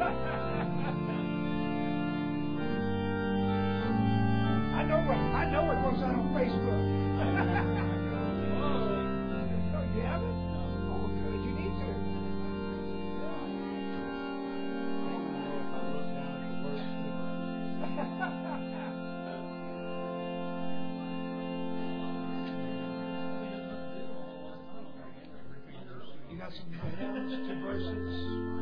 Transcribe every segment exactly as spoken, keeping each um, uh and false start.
I know what I know what goes on on Facebook. Oh, you haven't? Oh, good. You need to. You got some hymns, two verses.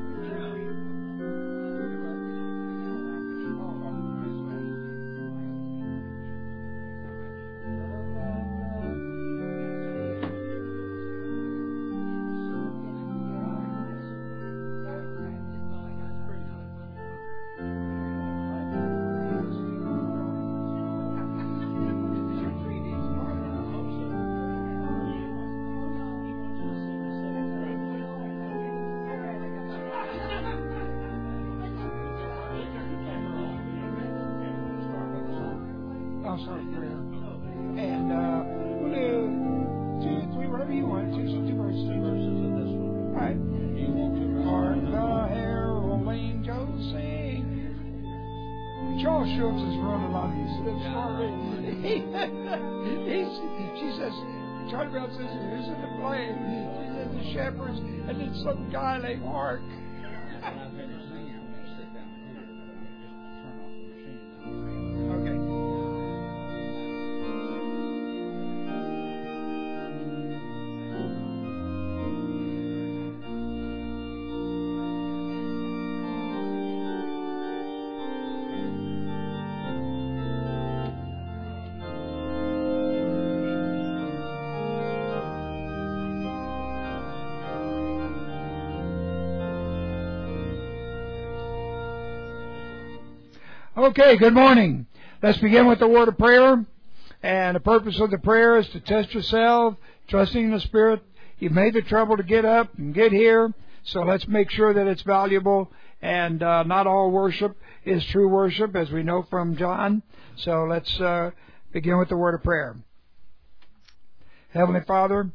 And uh, we'll do two, three, whatever you want. Two, two verses. Two verses of this one. All right. You want to Hark the herald angels sing. Charles Schultz has run a lot of these lips for me. She says, Charlie Brown says, who's in the play? She says, the shepherds, and then some guy named Hark. Okay, good morning. Let's begin with the word of prayer. And the purpose of the prayer is to test yourself, trusting in the Spirit. You've made the trouble to get up and get here, so let's make sure that it's valuable. And uh, not all worship is true worship, as we know from John. So let's uh, begin with the word of prayer. Heavenly Father,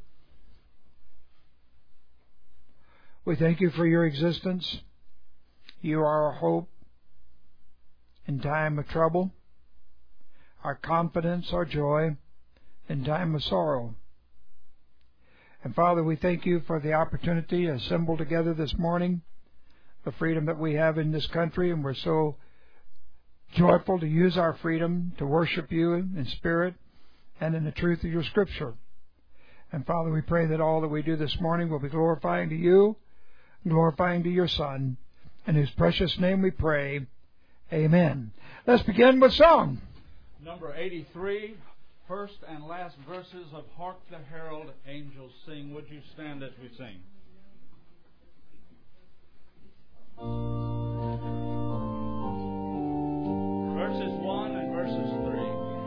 we thank you for your existence. You are our hope in time of trouble, our confidence, our joy in time of sorrow. And Father, we thank you for the opportunity to assemble together this morning, the freedom that we have in this country, and we're so joyful to use our freedom to worship you in spirit and in the truth of your Scripture. And Father, we pray that all that we do this morning will be glorifying to you, glorifying to your Son, in whose precious name we pray. Amen. Let's begin with song. Number eighty-three, first and last verses of Hark the Herald Angels Sing. Would you stand as we sing? Verses one and verses three.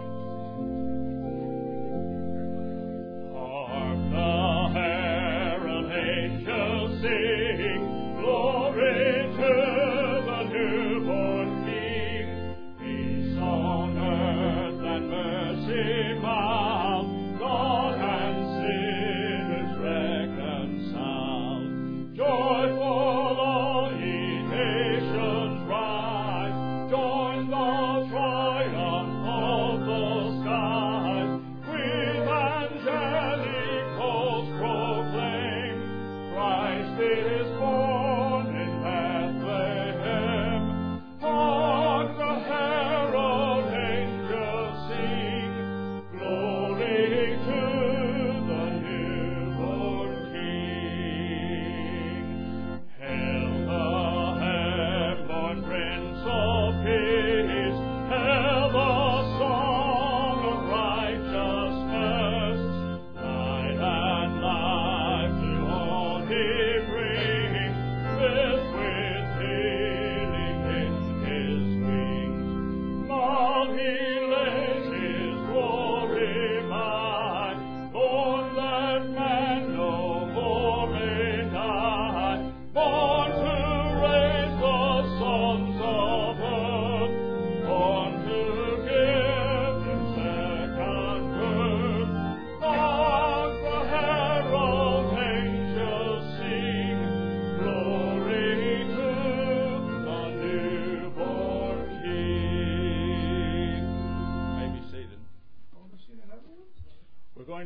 Hark the herald angels sing, glory to the newborn King. Peace on earth and mercy mild, God and sinners reconciled. Joyful all ye nations rise, join the triumph of the skies. With angelic hosts proclaim, Christ is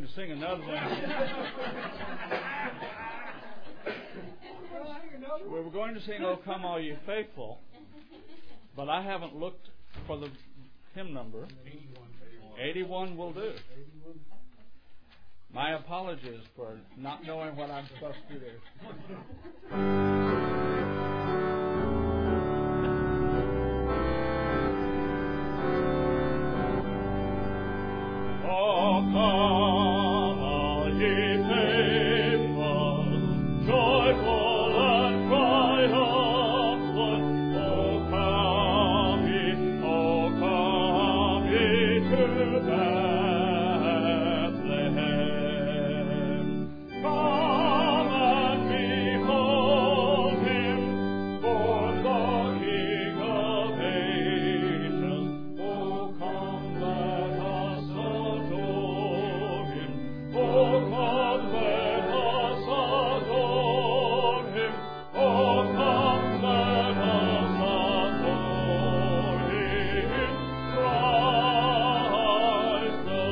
to sing another one. We were going to sing "Oh Come All Ye Faithful," but I haven't looked for the hymn number. eighty-one will do. My apologies for not knowing what I'm supposed to do. Oh, come all ye faithful, joyful and triumphant. Oh, come ye, oh, come ye to Bethlehem. Come and behold Him, born the King of ages. Oh, come, let us adore Him. Oh, come, let us adore Him. Oh, come, let us adore Him. Christ the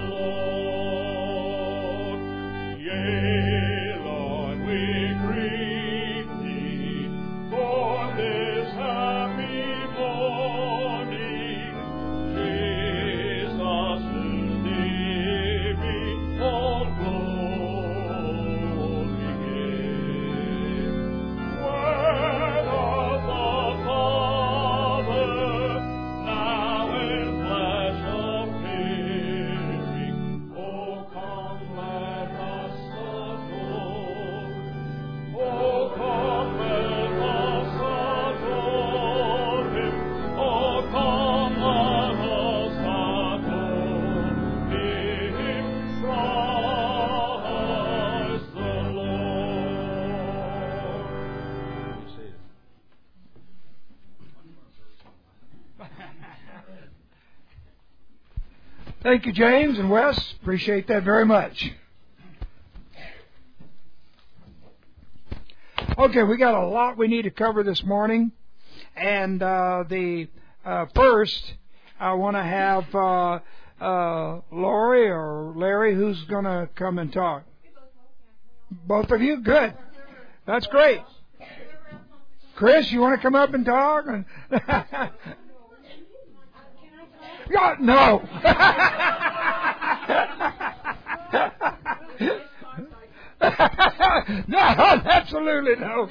Lord. Yea, Lord, we greet Thee for this happy morning. Jesus, to Thee be all glory give. Word of the Father, now in flesh appearing. Oh, come, let us adore Him. Oh, come, let us adore Him. Oh, come, let us adore Him. Christ the Lord. Be seated. Thank you, James and Wes. Appreciate that very much. Okay, we got a lot we need to cover this morning. And uh, the uh, first, I want to have uh, uh, Lori or Larry, who's going to come and talk. Both of you? Good. That's great. Chris, you want to come up and talk? Yeah, no. No, absolutely no.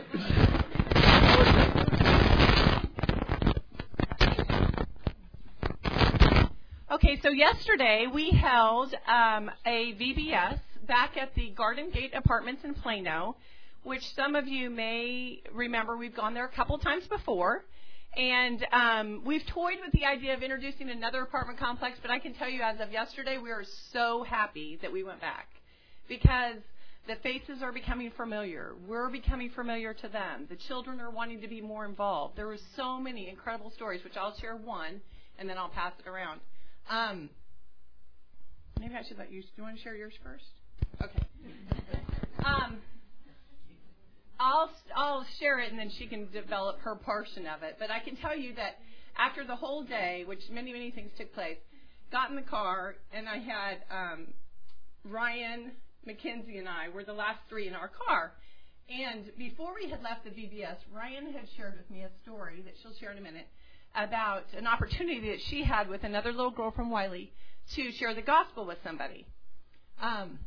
Okay, so yesterday we held um, a V B S back at the Garden Gate Apartments in Plano, which some of you may remember. We've gone there a couple times before. And um, we've toyed with the idea of introducing another apartment complex, but I can tell you as of yesterday, we are so happy that we went back because the faces are becoming familiar. We're becoming familiar to them. The children are wanting to be more involved. There were so many incredible stories, which I'll share one, and then I'll pass it around. Um, maybe I should let you, do you want to share yours first? Okay. Um, I'll I'll share it, and then she can develop her portion of it. But I can tell you that after the whole day, which many, many things took place, got in the car, and I had um, Ryan, Mackenzie, and I were the last three in our car. And before we had left the V B S, Ryan had shared with me a story that she'll share in a minute about an opportunity that she had with another little girl from Wiley to share the gospel with somebody. Um,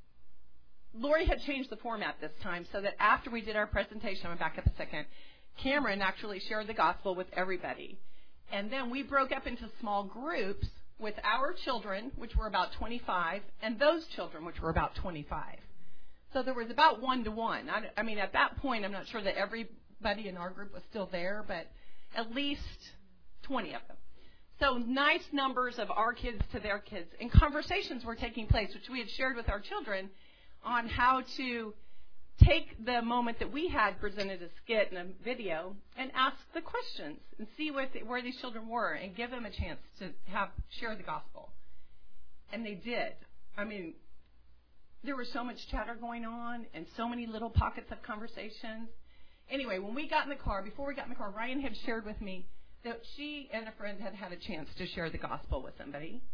Lori had changed the format this time so that after we did our presentation, I'm back up a second, Cameron actually shared the gospel with everybody. And then we broke up into small groups with our children, which were about twenty-five, and those children, which were about twenty-five. So there was about one to one. I, I mean, at that point, I'm not sure that everybody in our group was still there, but at least twenty of them. So nice numbers of our kids to their kids. And conversations were taking place, which we had shared with our children, on how to take the moment that we had presented a skit and a video and ask the questions and see what the, where these children were and give them a chance to have share the gospel. And they did. I mean, there was so much chatter going on and so many little pockets of conversations. Anyway, when we got in the car, before we got in the car, Ryan had shared with me that she and a friend had had a chance to share the gospel with somebody.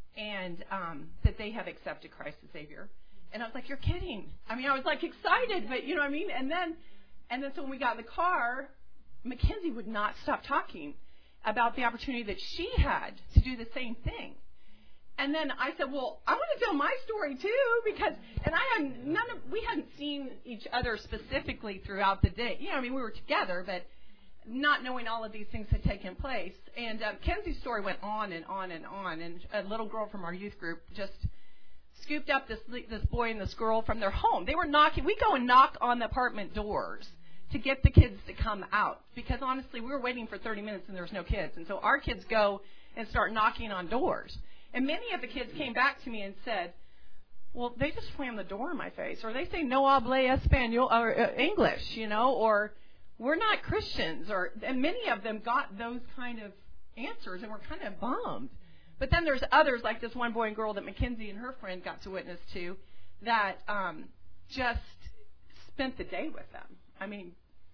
and um, that they have accepted Christ as Savior. And I was like, you're kidding. I mean, I was like excited, but you know what I mean? And then, and then so when we got in the car, Mackenzie would not stop talking about the opportunity that she had to do the same thing. And then I said, well, I want to tell my story too, because, and I hadn't, none of, we hadn't seen each other specifically throughout the day. You know, I mean, we were together, but not knowing all of these things had taken place. And um, Kenzie's story went on and on and on. And a little girl from our youth group just scooped up this this boy and this girl from their home. They were knocking. We go and knock on the apartment doors to get the kids to come out, because honestly, we were waiting for thirty minutes and there was no kids. And so our kids go and start knocking on doors. And many of the kids came back to me and said, well, they just slammed the door in my face, or they say no habla español, or uh, English, you know, or we're not Christians, or, and many of them got those kind of answers and were kind of bummed. But then there's others, like this one boy and girl that Mackenzie and her friend got to witness to, that um, just spent the day with them. I mean,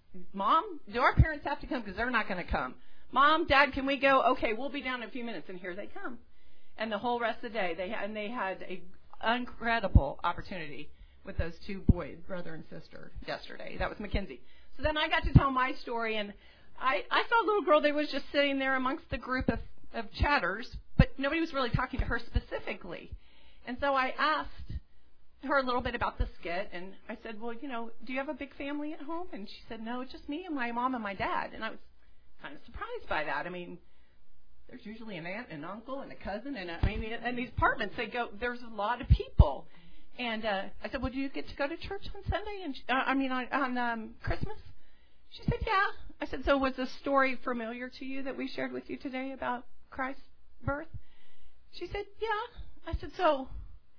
Mom, do our parents have to come? Because they're not going to come. Mom, Dad, can we go? Okay, we'll be down in a few minutes, and here they come. And the whole rest of the day, they and they had an incredible opportunity with those two boys, brother and sister, yesterday. That was Mackenzie. So then I got to tell my story, and I, I saw a little girl that was just sitting there amongst the group of, of chatters, but nobody was really talking to her specifically. And so I asked her a little bit about the skit, and I said, well, you know, do you have a big family at home? And she said, no, it's just me and my mom and my dad. And I was kind of surprised by that. I mean, there's usually an aunt and an uncle and a cousin, and I mean, in these apartments, they go, there's a lot of people. And uh, I said, well, do you get to go to church on Sunday? And she, uh, I mean, on, on um, Christmas? She said, yeah. I said, so was the story familiar to you that we shared with you today about Christ's birth? She said, yeah. I said, so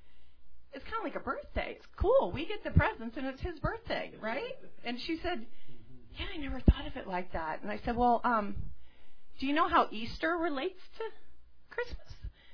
it's kind of like a birthday. It's cool. We get the presents, and it's his birthday, right? And she said, yeah, I never thought of it like that. And I said, well, um, do you know how Easter relates to Christmas?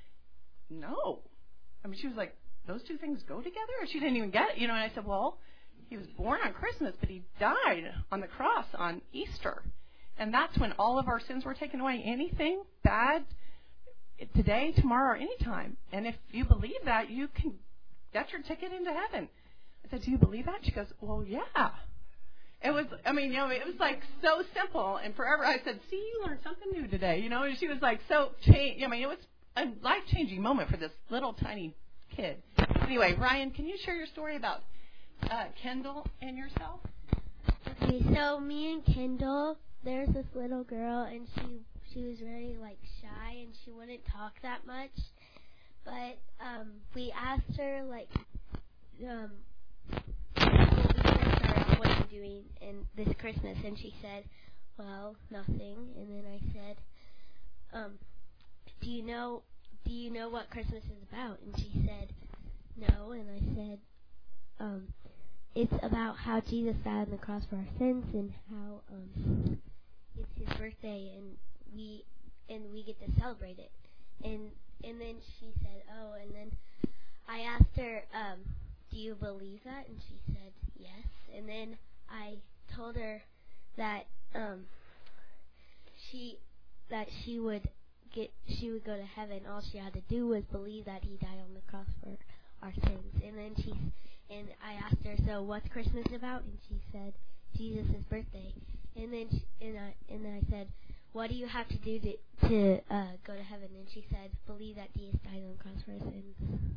No. I mean, she was like, those two things go together? She didn't even get it, you know. And I said, well, he was born on Christmas, but he died on the cross on Easter. And that's when all of our sins were taken away. Anything bad today, tomorrow, or anytime. And if you believe that, you can, that's your ticket into heaven. I said, do you believe that? She goes, well, yeah. It was, I mean, you know, it was like so simple. And forever I said, see, you learned something new today, you know. And she was like so, cha- I mean, it was a life-changing moment for this little tiny kid. Anyway, Ryan, can you share your story about uh, Kendall and yourself? Okay, so me and Kendall, there's this little girl, and she she was very, like, shy, and she wouldn't talk that much. But um, we asked her, like, um, we asked her, what are you doing in this Christmas? And she said, well, nothing. And then I said, um, do you know, do you know what Christmas is about? And she said, no. And I said, um, it's about how Jesus died on the cross for our sins, and how um, it's his birthday, and we and we get to celebrate it. And and then she said, oh, and then I asked her, um, do you believe that? And she said, yes. And then I told her that um, she that she would get she would go to heaven. All she had to do was believe that he died on the cross for our sins. And then she and I asked her, so what's Christmas about? And she said, Jesus' birthday. And then she, and I and then I said, what do you have to do to to uh, go to heaven? And she said, believe that Jesus died on the cross for our sins.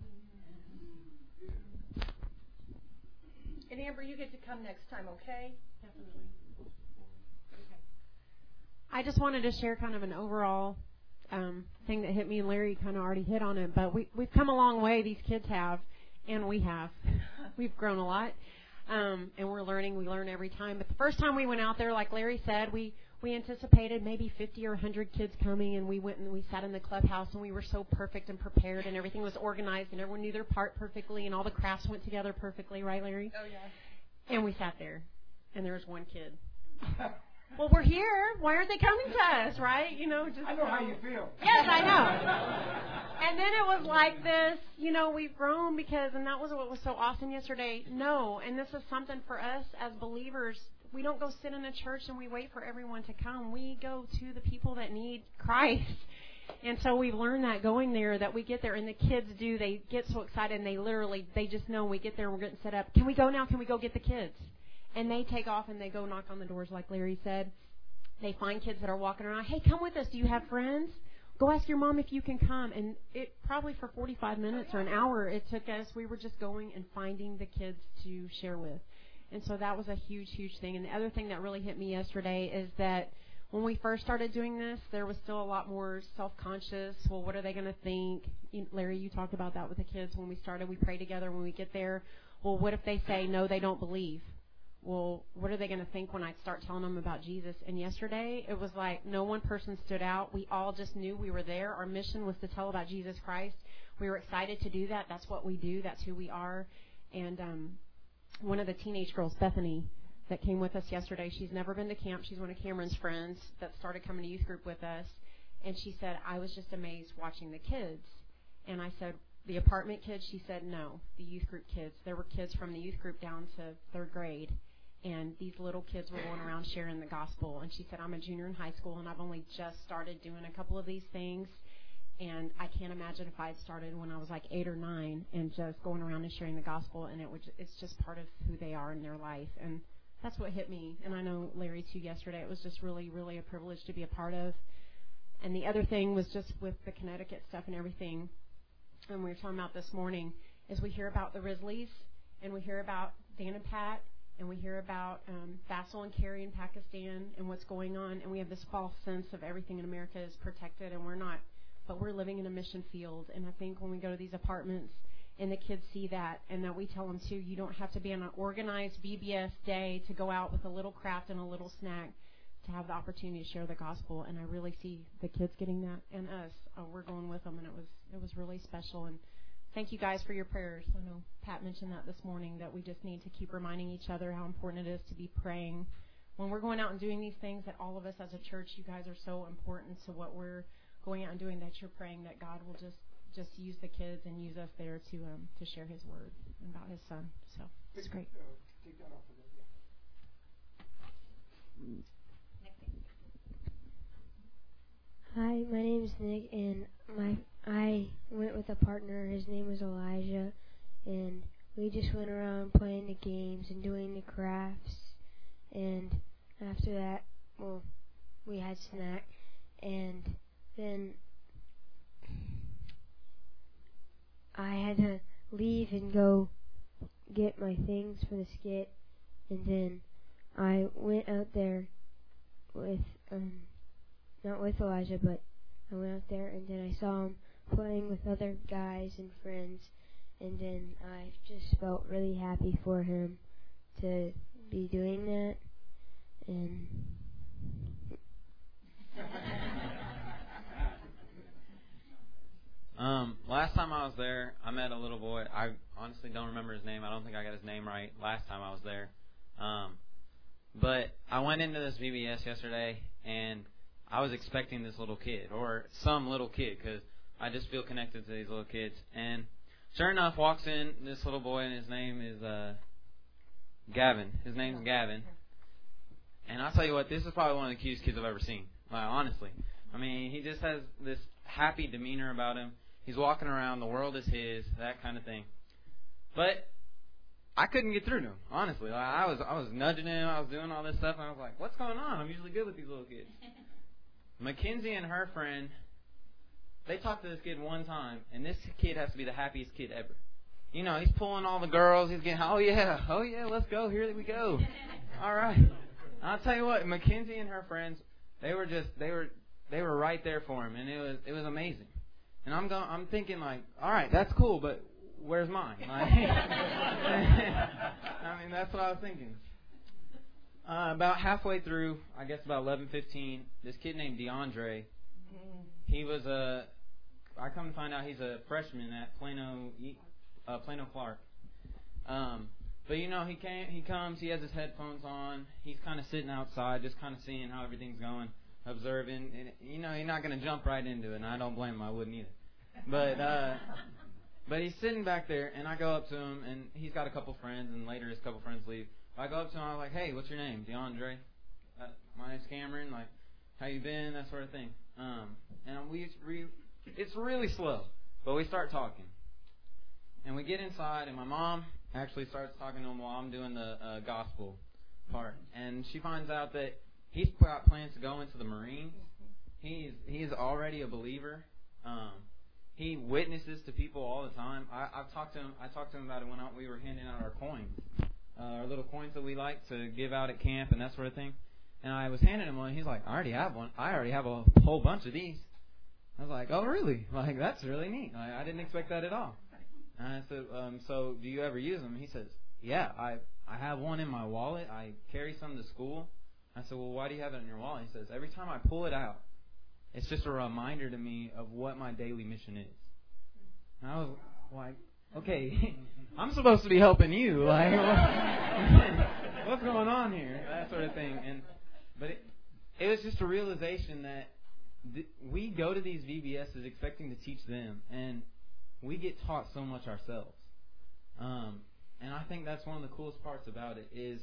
And Amber, you get to come next time, okay? Definitely. Okay. I just wanted to share kind of an overall um, thing that hit me, and Larry kind of already hit on it. But we, we've come a long way, these kids have, and we have. We've grown a lot, um, and we're learning. We learn every time. But the first time we went out there, like Larry said, we, we anticipated maybe fifty or one hundred kids coming, and we went and we sat in the clubhouse, and we were so perfect and prepared, and everything was organized, and everyone knew their part perfectly, and all the crafts went together perfectly, right, Larry? Oh, yeah. And we sat there, and there was one kid. Well, we're here. Why aren't they coming to us, right? You know, just I know how you feel. Yes, I know. And then it was like this, you know, we've grown because, and that was what was so awesome yesterday. No, and this is something for us as believers. We don't go sit in a church and we wait for everyone to come. We go to the people that need Christ. And so we've learned that going there, that we get there and the kids do, they get so excited and they literally, they just know when we get there and we're getting set up, can we go now? Can we go get the kids? And they take off and they go knock on the doors like Larry said. They find kids that are walking around. Hey, come with us. Do you have friends? Go ask your mom if you can come. And it probably for forty-five minutes or an hour it took us. We were just going and finding the kids to share with. And so that was a huge, huge thing. And the other thing that really hit me yesterday is that when we first started doing this, there was still a lot more self-conscious. Well, what are they going to think? You, Larry, you talked about that with the kids when we started. We pray together when we get there. Well, what if they say, no, they don't believe? Well, what are they going to think when I start telling them about Jesus? And yesterday, it was like no one person stood out. We all just knew we were there. Our mission was to tell about Jesus Christ. We were excited to do that. That's what we do. That's who we are. And um, one of the teenage girls, Bethany, that came with us yesterday, she's never been to camp. She's one of Cameron's friends that started coming to youth group with us. And she said, I was just amazed watching the kids. And I said, the apartment kids? She said, no, the youth group kids. There were kids from the youth group down to third grade. And these little kids were going around sharing the gospel. And she said, I'm a junior in high school, and I've only just started doing a couple of these things. And I can't imagine if I had started when I was like eight or nine and just going around and sharing the gospel. And it would, it's just part of who they are in their life. And that's what hit me. And I know Larry, too, yesterday. It was just really, really a privilege to be a part of. And the other thing was just with the Connecticut stuff and everything, and we were talking about this morning, is we hear about the Risleys, and we hear about Dan and Pat, and we hear about um, Faisal and Carrie in Pakistan and what's going on, and we have this false sense of everything in America is protected, and we're not. But we're living in a mission field, and I think when we go to these apartments and the kids see that, and that we tell them, too, you don't have to be on an organized V B S day to go out with a little craft and a little snack to have the opportunity to share the gospel. And I really see the kids getting that, and us. Uh, we're going with them, and it was it was really special. And thank you guys for your prayers. I know Pat mentioned that this morning, that we just need to keep reminding each other how important it is to be praying. When we're going out and doing these things, that all of us as a church, you guys are so important to what we're going out and doing, that you're praying that God will just, just use the kids and use us there to um, to share his word about his son. So it's great. Uh, take that off of there, yeah. Hi, my name is Nick, and my I went with a partner. His name was Elijah, and we just went around playing the games and doing the crafts. And after that, well, we had snack, and then I had to leave and go get my things for the skit, and then I went out there with um. not with Elijah, but I went out there, and then I saw him playing with other guys and friends, and then I just felt really happy for him to be doing that. And um, last time I was there, I met a little boy. I honestly don't remember his name. I don't think I got his name right last time I was there. Um, but I went into this V B S yesterday, and I was expecting this little kid, or some little kid, because I just feel connected to these little kids. And sure enough, walks in this little boy, and his name is uh, Gavin. His name's Gavin. And I'll tell you what, this is probably one of the cutest kids I've ever seen. Like, honestly. I mean, he just has this happy demeanor about him. He's walking around, the world is his, that kind of thing. But I couldn't get through to him, honestly. Like, I was I was nudging him, I was doing all this stuff, and I was like, what's going on? I'm usually good with these little kids. Mackenzie and her friend, they talked to this kid one time, and this kid has to be the happiest kid ever. You know, he's pulling all the girls. He's getting, oh, yeah, oh, yeah, let's go. Here we go. All right. I'll tell you what, Mackenzie and her friends, they were just, they were they were right there for him, and it was it was amazing. And I'm going, I'm thinking, like, all right, that's cool, but where's mine? Like, I mean, that's what I was thinking. Uh, about halfway through, I guess about eleven fifteen, this kid named DeAndre, he was a, I come to find out he's a freshman at Plano, uh, Plano Clark. Um, but you know, he came, he comes, he has his headphones on, he's kind of sitting outside, just kind of seeing how everything's going, observing. And, you know, he's not going to jump right into it, and I don't blame him, I wouldn't either. But uh, but he's sitting back there, and I go up to him, and he's got a couple friends, and later his couple friends leave. I go up to him, I'm like, hey, what's your name? DeAndre. Uh, my name's Cameron. Like, how you been, that sort of thing. Um, and we, we, it's really slow, but we start talking. And we get inside, and my mom actually starts talking to him while I'm doing the uh, gospel part. And she finds out that he's got plans to go into the Marines. He's he's already a believer. Um, he witnesses to people all the time. I, I've talked to him. I talked to him about it when I, we were handing out our coins, uh, our little coins that we like to give out at camp and that sort of thing. And I was handing him one. He's like, "I already have one. I already have a whole bunch of these." I was like, "Oh, really? Like, that's really neat. Like, I didn't expect that at all." And I said, um, "So, do you ever use them?" He says, "Yeah, I I have one in my wallet. I carry some to school." I said, "Well, why do you have it in your wallet?" He says, "Every time I pull it out, it's just a reminder to me of what my daily mission is." And I was like, "Okay, I'm supposed to be helping you. Like, what's going on here?" That sort of thing. And but it, it was just a realization that th- we go to these V B S's expecting to teach them, and we get taught so much ourselves. Um, and I think that's one of the coolest parts about it is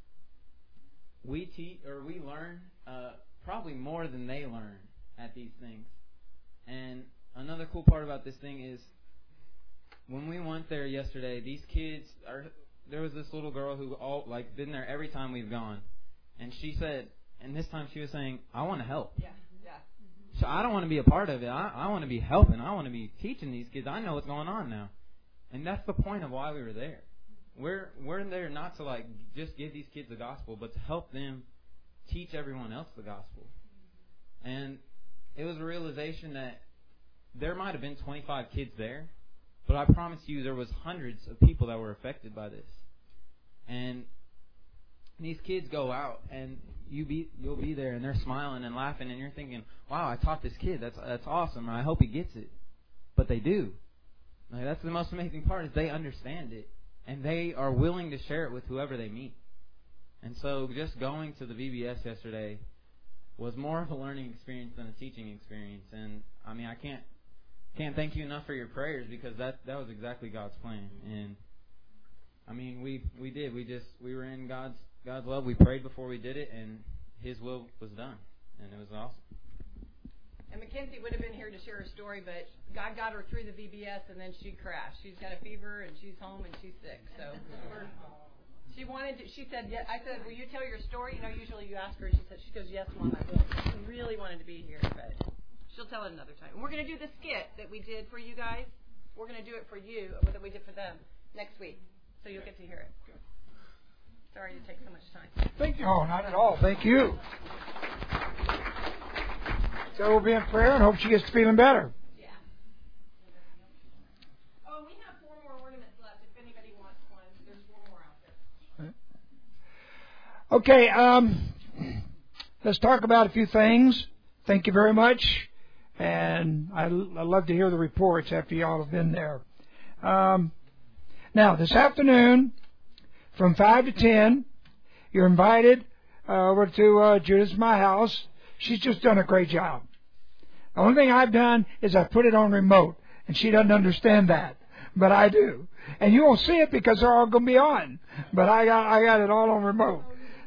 we teach or we learn uh, probably more than they learn at these things. And another cool part about this thing is when we went there yesterday, these kids are. There was this little girl who all like been there every time we've gone, and she said, and this time she was saying, "I want to help." Yeah, yeah. So I don't want to be a part of it. I, I want to be helping. I want to be teaching these kids. I know what's going on now, and that's the point of why we were there. We're we're there not to like just give these kids the gospel, but to help them teach everyone else the gospel. And it was a realization that there might have been twenty-five kids there, but I promise you there was hundreds of people that were affected by this. And these kids go out, and you be you'll be there, and they're smiling and laughing, and you're thinking, "Wow, I taught this kid. That's that's awesome. And I hope he gets it." But they do. Like, that's the most amazing part is they understand it, and they are willing to share it with whoever they meet. And so, just going to the V B S yesterday was more of a learning experience than a teaching experience. And I mean, I can't can't thank you enough for your prayers because that that was exactly God's plan. And I mean, we we did. We just we were in God's God's love. We prayed before we did it, and His will was done, and it was awesome. And Mackenzie would have been here to share her story, but God got her through the V B S, and then she crashed. She's got a fever, and she's home, and she's sick. So we're, she wanted to. She said, yeah, "I said, will you tell your story?" You know, usually you ask her, and she said, "She goes, yes, Mom, I will." She really wanted to be here, but she'll tell it another time. And we're going to do the skit that we did for you guys. We're going to do it for you, that we did for them next week, so you'll get to hear it. Sorry to take so much time. Thank you. Oh, not at all. Thank you. So we'll be in prayer and hope she gets feeling better. Yeah. Oh, we have four more ornaments left if anybody wants one. There's four more out there. Okay, um, let's talk about a few things. Thank you very much. And I, I love to hear the reports after y'all have been there. Um, now, this afternoon, from five to ten, you're invited uh, over to uh, Judith's My House. She's just done a great job. The only thing I've done is I put it on remote, and she doesn't understand that, but I do. And you won't see it because they're all going to be on, but I got I got it all on remote.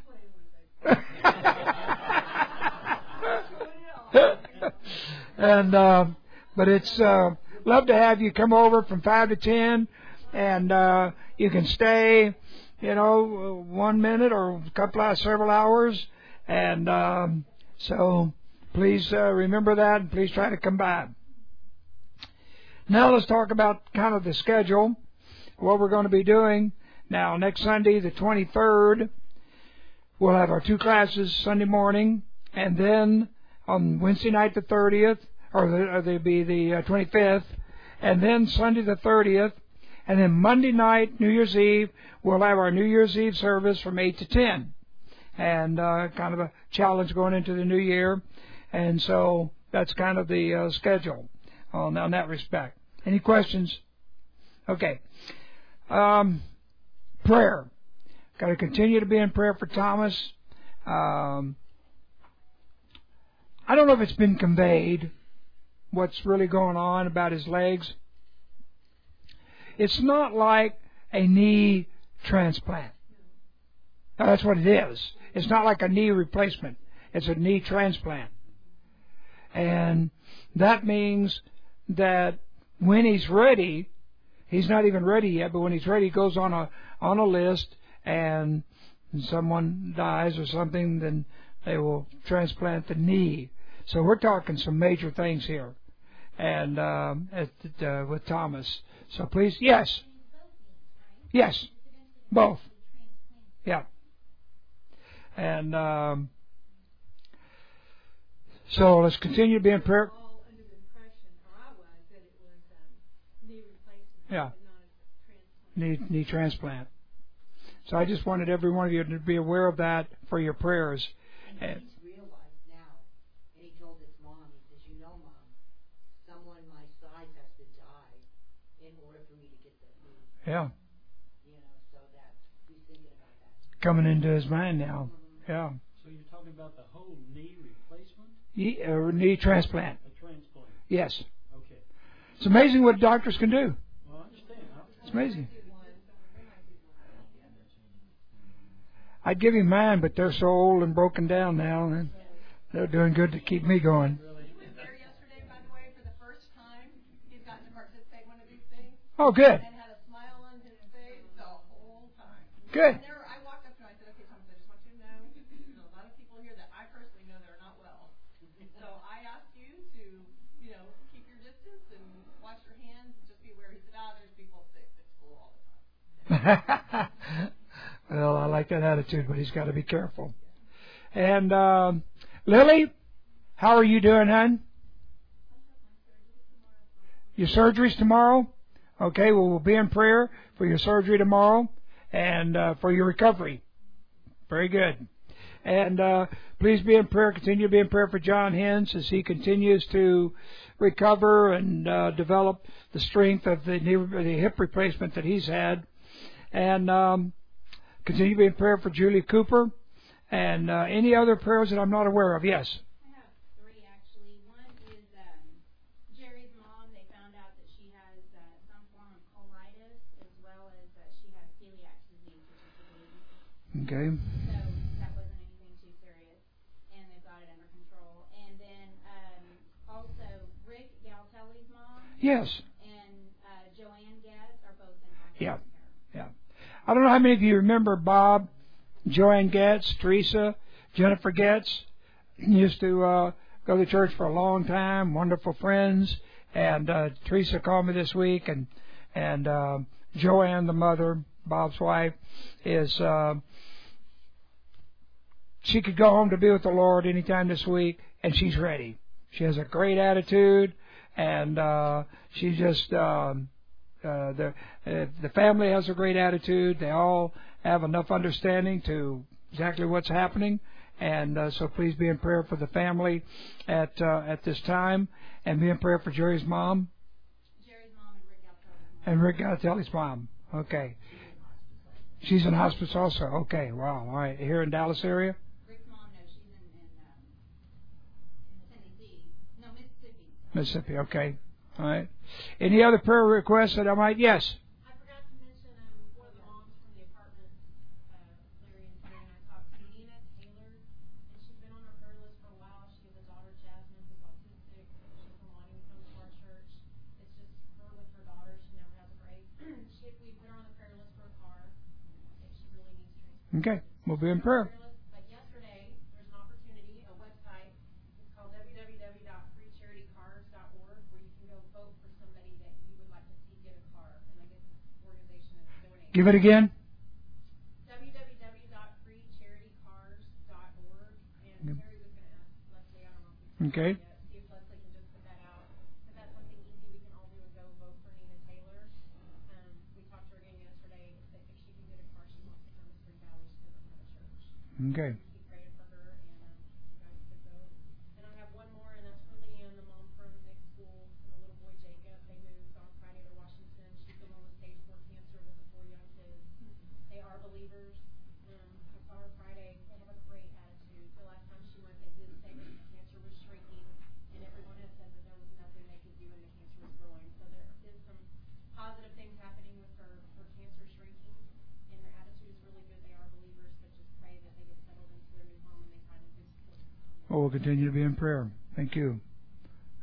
and uh, but it's uh, love to have you come over from five to ten, and uh, you can stay, you know, one minute or a couple of several hours, and um, so. Please uh, remember that, and please try to come by. Now let's talk about kind of the schedule, what we're going to be doing. Now, next Sunday, the twenty-third, we'll have our two classes Sunday morning, and then on Wednesday night, the thirtieth, or, the, or they'll be the uh, twenty-fifth, and then Sunday the thirtieth, and then Monday night, New Year's Eve, we'll have our New Year's Eve service from eight to ten, and uh, kind of a challenge going into the new year. And so that's kind of the uh, schedule on, on that respect. Any questions? Okay. Um, prayer. Got to continue to be in prayer for Thomas. Um, I don't know if it's been conveyed what's really going on about his legs. It's not like a knee transplant. Now, that's what it is. It's not like a knee replacement. It's a knee transplant. And that means that when he's ready, he's not even ready yet, but when he's ready, he goes on a on a list, and someone dies or something, then they will transplant the knee. So we're talking some major things here, and um, at, uh, with Thomas. So please, yes, yes, both, yeah, and um, so let's continue to be in prayer. Yeah, knee knee transplant. So I just wanted every one of you to be aware of that for your prayers. And he's realized now, and he told his mom, he says, you know, Mom, someone my size has to die in order for me to get that move. Yeah. You know, so that he's thinking about that. Coming into his mind now. Mm-hmm. Yeah. So you're talking about the whole knee replacement? Knee, uh, knee transplant. A transplant. Yes. Okay. It's amazing what doctors can do. Well, I understand. It's amazing. I'd give him mine, but they're so old and broken down now, and they're doing good to keep me going. He was there yesterday, by the way, for the first time. He's gotten to participate in one of these things. Oh, good. And had a smile on his face the whole time. Good. And there, I walked up to him and I said, okay, Thomas, I just want you to know, there's a lot of people here that I personally know that are not well. So I ask you to, you know, keep your distance and wash your hands and just be aware. He said, ah, there's people sick at school all the time. Well, I like that attitude, but he's got to be careful. And um, Lily, how are you doing, hon? Your surgery's tomorrow? Okay, well, we'll be in prayer for your surgery tomorrow and uh, for your recovery. Very good. And uh, please be in prayer, continue to be in prayer for John Hens as he continues to recover and uh, develop the strength of the, knee, the hip replacement that he's had. And um, continue to be in prayer for Julie Cooper and uh, any other prayers that I'm not aware of. Yes. I have three, actually. One is um, Jerry's mom. They found out that she has uh, some form of colitis as well as uh, she has celiac disease, which is a disease. Okay. So that wasn't anything too serious, and they've got it under control. And then um, also Rick Galtelli's mom. Yes. And uh, Joanne Getz are both in hospital Yeah. care. Yeah. I don't know how many of you remember Bob, Joanne Getz, Teresa, Jennifer Getz. Used to uh, go to church for a long time, wonderful friends. And uh, Teresa called me this week, and and uh, Joanne, the mother, Bob's wife, is uh, she could go home to be with the Lord anytime this week, and she's ready. She has a great attitude, and uh, she just. Um, Uh, the uh, the family has a great attitude. They all have enough understanding to exactly what's happening, and uh, so please be in prayer for the family at uh, at this time, and be in prayer for Jerry's mom. Jerry's mom and Rick Galtelli's mom. And Rick Galtelli's mom. Okay. She's in hospice also. Okay. Wow. All right. Here in Dallas area. Rick's mom, no, she's in, in, um, in Tennessee. No, Mississippi. Mississippi. Okay. All right. Any other prayer requests that I might? Yes. I forgot to mention um, one of the moms from the apartment, uh, Larry and Terry and I talked to Nina Taylor, and she's been on our prayer list for a while. She has a daughter, Jasmine, who's autistic. She's been wanting to come to our church. It's just her with her daughter. She never has a break. she, we put her on the prayer list for a car. I think she really needs transportation. Okay. We'll be in prayer. But yesterday, there's an opportunity, a website. It's called w w w dot free charity cars dot org, where you can go vote for somebody that you would like to see get a car. And I guess this organization is donating. Give it again. w w w dot free charity cars dot org. And Terry was going to ask Leslie, I don't know if he's Okay. yet, see if Leslie can just put that out. But that's something easy we can all do and go vote for Nina Taylor. Um, we talked to her again yesterday. That if she can get a car, she wants to come to Spring Valley. She doesn't have a church. Okay. Keep praying for her, and um, you guys could vote. And I have one more, and that's for Leanne, the mom from Nick's school, and the little boy Jacob. They moved on Friday to Washington. She's been on the stage four cancer with the four young kids. They are believers. Um, I saw her Friday. They have a great attitude. The last time she went, they did say that the cancer was shrinking, and everyone had said that there was nothing they could do, and the cancer was growing. So there is some positive things happening with her, her cancer shrinking, and her attitude is really good. They are believers, but just pray that they get settled into their new home and they find a good support. Well, we'll continue to be in prayer. Thank you.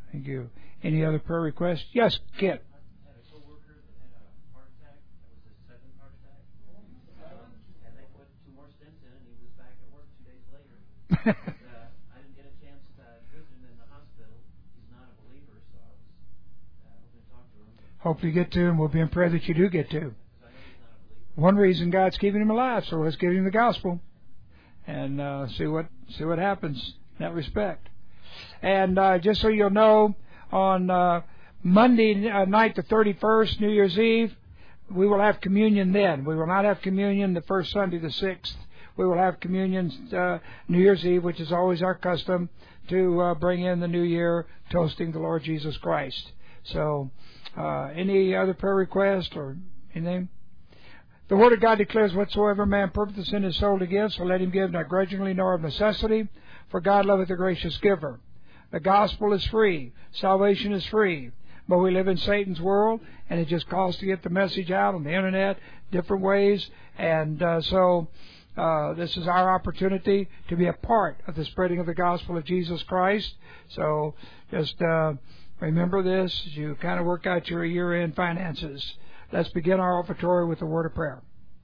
Thank you. Any other prayer requests? Yes, Kit. I had a coworker that had a heart attack. That was his seventh heart attack. Um, and they put two more stents in, and he was back at work two days later. and, uh, I didn't get a chance to visit him in the hospital. He's not a believer, so I was uh, hoping to talk to him. Hope you get to, and we'll be in prayer that you do get to. One reason God's keeping him alive, so let's give him the gospel and uh, see what see what happens in that respect. And uh, just so you'll know, on uh, Monday uh, night, the thirty-first, New Year's Eve, we will have communion then. We will not have communion the first Sunday, the sixth. We will have communion uh, New Year's Eve, which is always our custom, to uh, bring in the new year, toasting the Lord Jesus Christ. So, uh, any other prayer request or anything? The Word of God declares, whatsoever man purposeth in his soul to give, so let him give, not grudgingly nor of necessity, for God loveth a gracious giver. The gospel is free. Salvation is free. But we live in Satan's world, and it just calls to get the message out on the Internet, different ways. And uh, so uh, this is our opportunity to be a part of the spreading of the gospel of Jesus Christ. So just uh, remember this as you kind of work out your year-end finances. Let's begin our offertory with a word of prayer.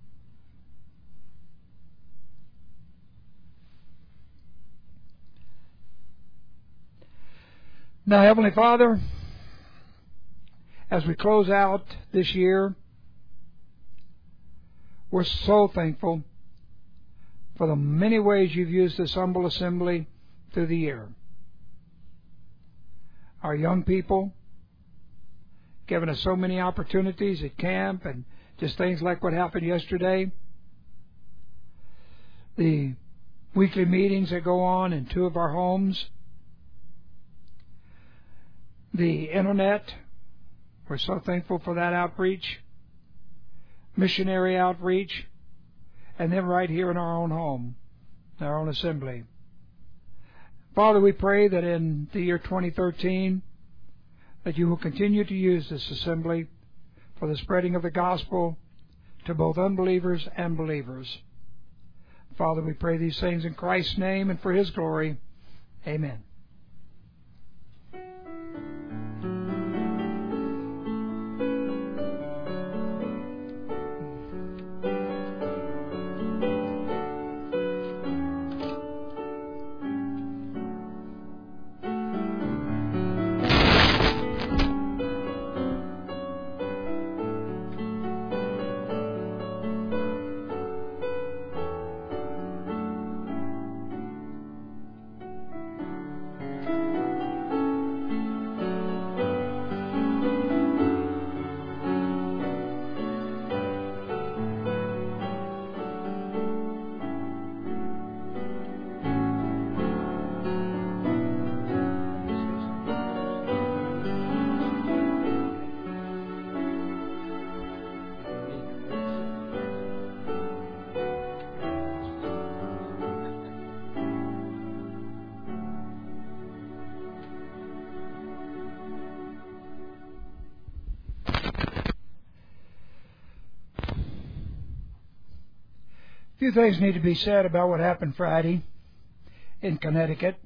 Now, Heavenly Father, as we close out this year, we're so thankful for the many ways you've used this humble assembly through the year. Our young people, given us so many opportunities at camp and just things like what happened yesterday. The weekly meetings that go on in two of our homes. The Internet, we're so thankful for that outreach. Missionary outreach. And then right here in our own home, our own assembly. Father, we pray that in the year twenty thirteen, that you will continue to use this assembly for the spreading of the gospel to both unbelievers and believers. Father, we pray these things in Christ's name and for His glory. Amen. A few things need to be said about what happened Friday in Connecticut.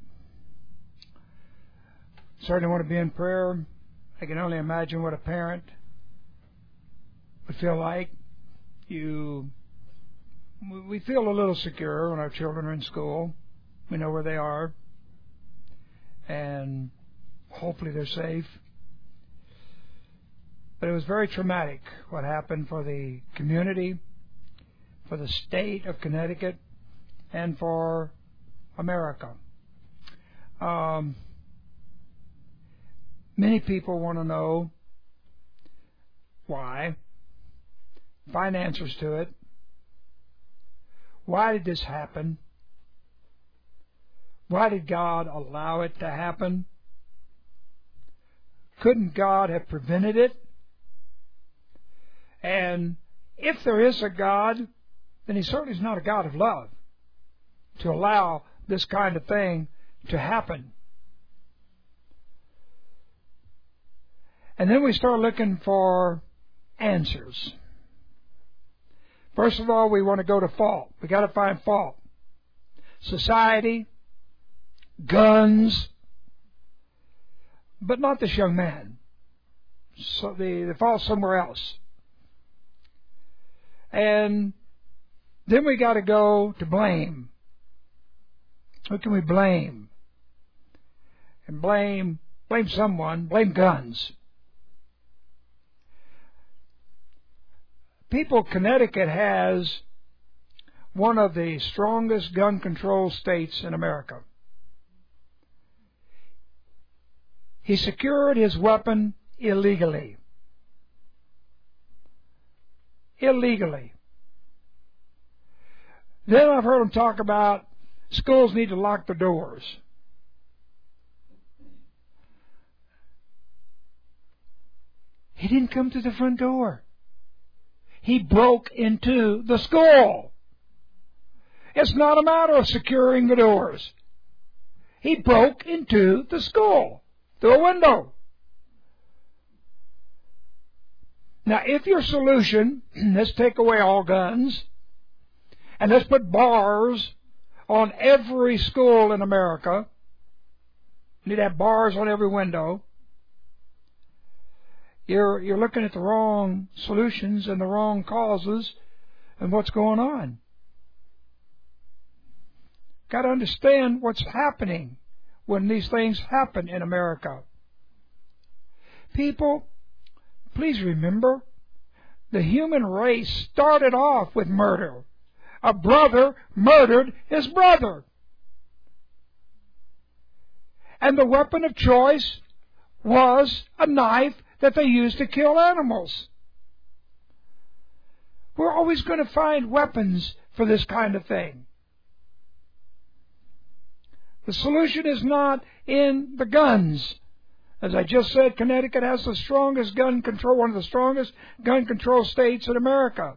Certainly want to be in prayer. I can only imagine what a parent would feel like. You, we feel a little secure when our children are in school. We know where they are, and hopefully they're safe. But it was very traumatic what happened for the community, for the state of Connecticut, and for America. Um, many people want to know why, find answers to it. Why did this happen? Why did God allow it to happen? Couldn't God have prevented it? And if there is a God, then He certainly is not a God of love to allow this kind of thing to happen. And then we start looking for answers. First of all, we want to go to fault. We got to find fault. Society, guns, but not this young man. So they, they fall somewhere else. And then we got to go to blame. Who can we blame? And blame, blame someone, blame guns. People, Connecticut has one of the strongest gun control states in America. He secured his weapon illegally. Illegally. Then I've heard him talk about schools need to lock the doors. He didn't come to the front door. He broke into the school. It's not a matter of securing the doors. He broke into the school through a window. Now, if your solution, let's take away all guns, and let's put bars on every school in America, you need to have bars on every window, you're, you're looking at the wrong solutions and the wrong causes and what's going on. Got to understand what's happening when these things happen in America. People, please remember, the human race started off with murder. A brother murdered his brother. And the weapon of choice was a knife that they used to kill animals. We're always going to find weapons for this kind of thing. The solution is not in the guns. As I just said, Connecticut has the strongest gun control, one of the strongest gun control states in America.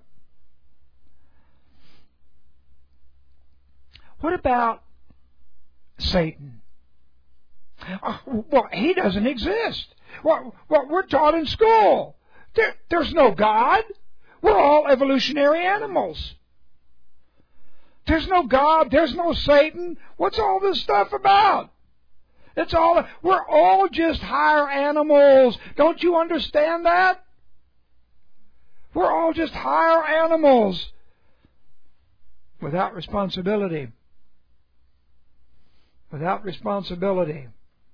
What about Satan? Uh, well, he doesn't exist. Well, well, we're taught in school. There, there's no God. We're all evolutionary animals. There's no God. There's no Satan. What's all this stuff about? It's all, we're all just higher animals. Don't you understand that? We're all just higher animals without responsibility. Without responsibility.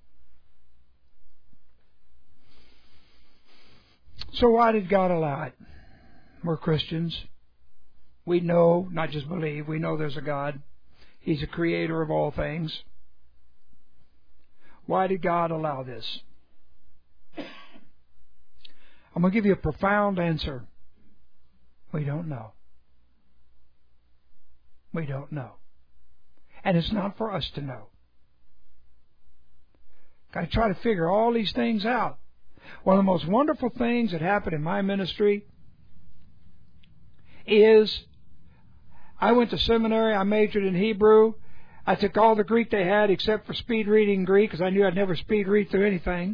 So why did God allow it? We're Christians. We know, not just believe, we know there's a God. He's a creator of all things. Why did God allow this? I'm going to give you a profound answer. We don't know. We don't know. And it's not for us to know. Got to try to figure all these things out. One of the most wonderful things that happened in my ministry is I went to seminary. I majored in Hebrew. I took all the Greek they had except for speed reading Greek because I knew I'd never speed read through anything.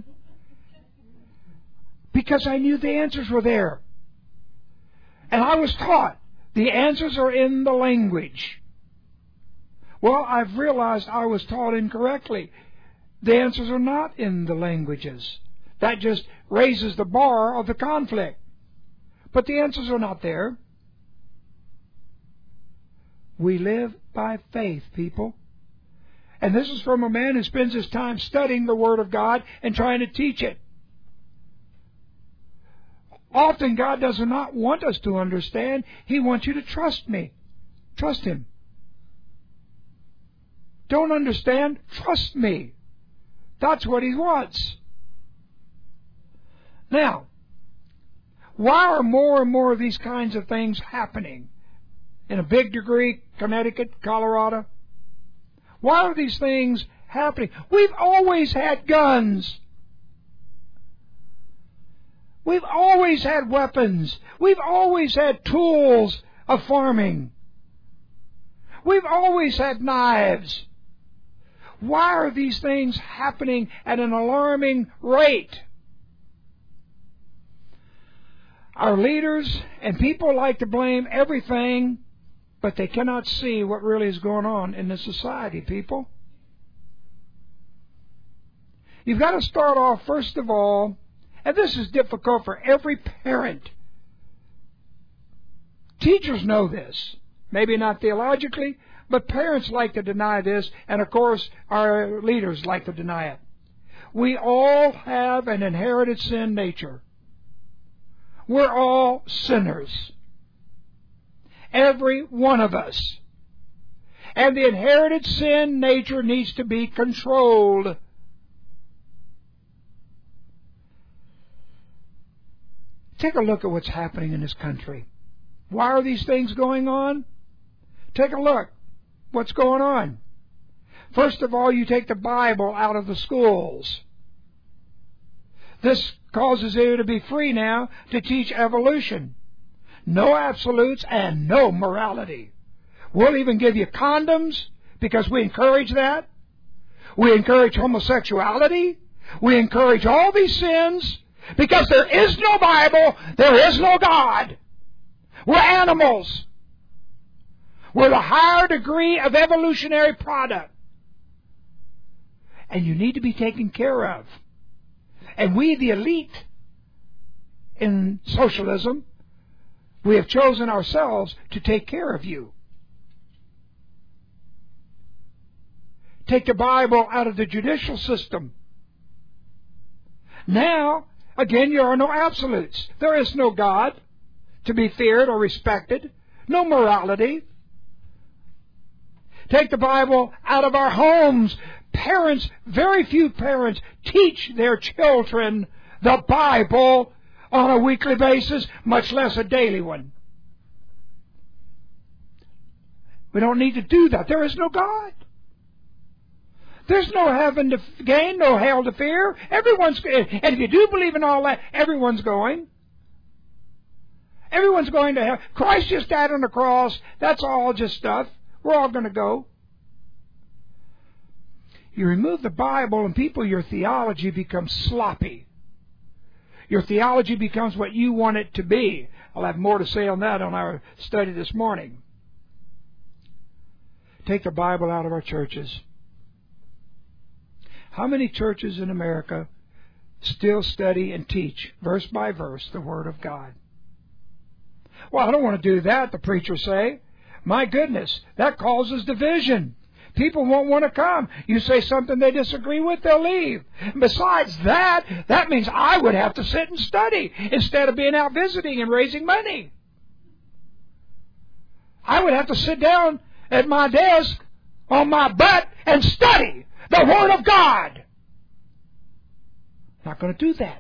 Because I knew the answers were there. And I was taught the answers are in the language. Well, I've realized I was taught incorrectly. The answers are not in the languages. That just raises the bar of the conflict. But the answers are not there. We live by faith, people. And this is from a man who spends his time studying the Word of God and trying to teach it. Often God does not want us to understand. He wants you to trust me. Trust Him. Don't understand? Trust me. That's what He wants. Now, why are more and more of these kinds of things happening? In a big degree, Connecticut, Colorado. Why are these things happening? We've always had guns. We've always had weapons. We've always had tools of farming. We've always had knives. Why are these things happening at an alarming rate? Our leaders and people like to blame everything, but they cannot see what really is going on in the society, people. You've got to start off, first of all, and this is difficult for every parent. Teachers know this. Maybe not theologically, but parents like to deny this, and of course our leaders like to deny it. We all have an inherited sin nature. We're all sinners. Every one of us. And the inherited sin nature needs to be controlled. Take a look at what's happening in this country. Why are these things going on? Take a look. What's going on? First of all, you take the Bible out of the schools. This causes you to be free now to teach evolution. No absolutes and no morality. We'll even give you condoms because we encourage that. We encourage homosexuality. We encourage all these sins because there is no Bible, there is no God. We're animals. We're the higher degree of evolutionary product. And you need to be taken care of. And we, the elite in socialism, we have chosen ourselves to take care of you. Take the Bible out of the judicial system. Now, again, there are no absolutes. There is no God to be feared or respected. No morality. Take the Bible out of our homes. Parents, very few parents, teach their children the Bible on a weekly basis, much less a daily one. We don't need to do that. There is no God. There's no heaven to gain, no hell to fear. Everyone's, and if you do believe in all that, everyone's going. Everyone's going to hell. Christ just died on the cross. That's all just stuff. We're all going to go. You remove the Bible and people, your theology becomes sloppy. Your theology becomes what you want it to be. I'll have more to say on that on our study this morning. Take the Bible out of our churches. How many churches in America still study and teach, verse by verse, the Word of God? Well, I don't want to do that, the preachers say. My goodness, that causes division. People won't want to come. You say something they disagree with, they'll leave. And besides that, that means I would have to sit and study instead of being out visiting and raising money. I would have to sit down at my desk on my butt and study the Word of God. Not going to do that.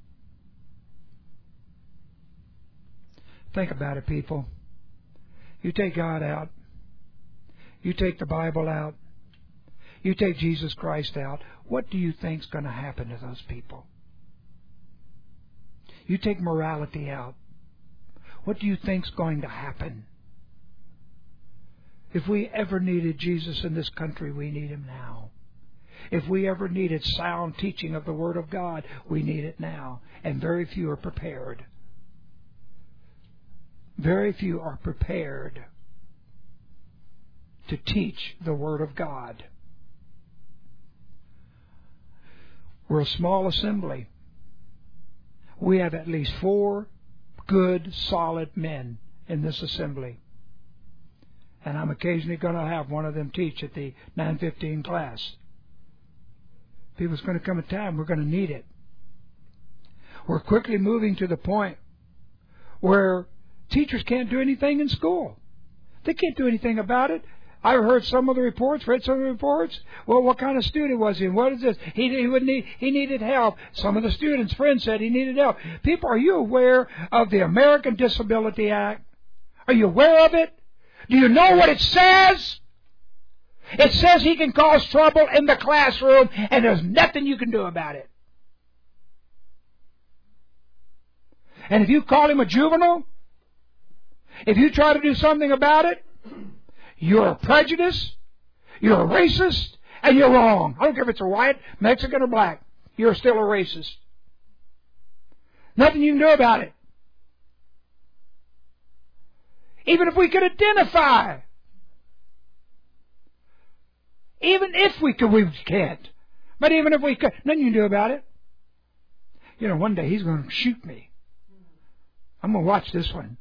Think about it, people. You take God out. You take the Bible out. You take Jesus Christ out. What do you think is going to happen to those people? You take morality out. What do you think is going to happen? If we ever needed Jesus in this country, we need Him now. If we ever needed sound teaching of the Word of God, we need it now. And very few are prepared. Very few are prepared to teach the Word of God. We're a small assembly. We have at least four good, solid men in this assembly. And I'm occasionally going to have one of them teach at the nine fifteen class. People's going to come a time we're going to need it. We're quickly moving to the point where teachers can't do anything in school. They can't do anything about it. I heard some of the reports, read some of the reports. Well, what kind of student was he? And what is this? He, he would need. He needed help. Some of the students' friends said he needed help. People, are you aware of the American Disability Act? Are you aware of it? Do you know what it says? It says he can cause trouble in the classroom, and there's nothing you can do about it. And if you call him a juvenile, if you try to do something about it, you're a prejudice, you're a racist, and you're wrong. I don't care if it's a white, Mexican, or black. You're still a racist. Nothing you can do about it. Even if we could identify. Even if we could, we can't. But even if we could, nothing you can do about it. You know, one day he's going to shoot me. I'm going to watch this one.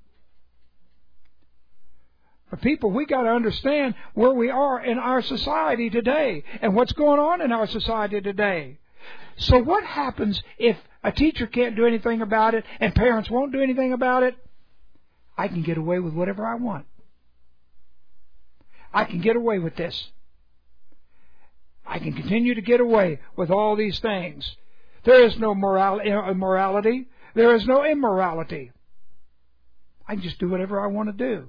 But people, we got to understand where we are in our society today and what's going on in our society today. So what happens if a teacher can't do anything about it and parents won't do anything about it? I can get away with whatever I want. I can get away with this. I can continue to get away with all these things. There is no moral, immorality. There is no immorality. I can just do whatever I want to do.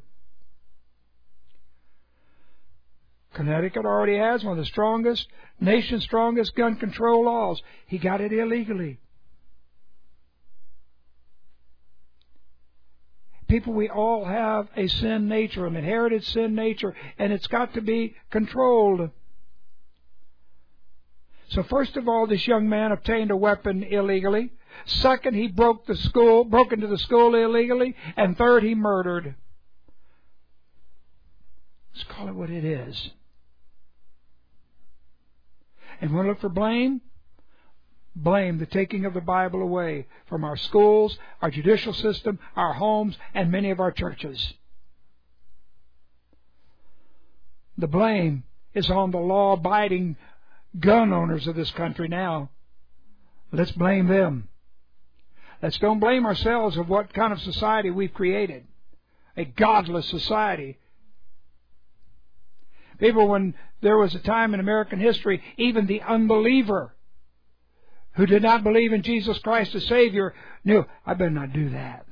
Connecticut already has one of the strongest, nation's strongest gun control laws. He got it illegally. People, we all have a sin nature, an inherited sin nature, and it's got to be controlled. So first of all, this young man obtained a weapon illegally. Second, he broke the school, broke into the school illegally. And third, he murdered. Let's call it what it is. And when we look for blame, blame the taking of the Bible away from our schools, our judicial system, our homes, and many of our churches. The blame is on the law-abiding gun owners of this country now. Let's blame them. Let's don't blame ourselves of what kind of society we've created. A godless society. People, when there was a time in American history, even the unbeliever who did not believe in Jesus Christ as Savior knew, I better not do that.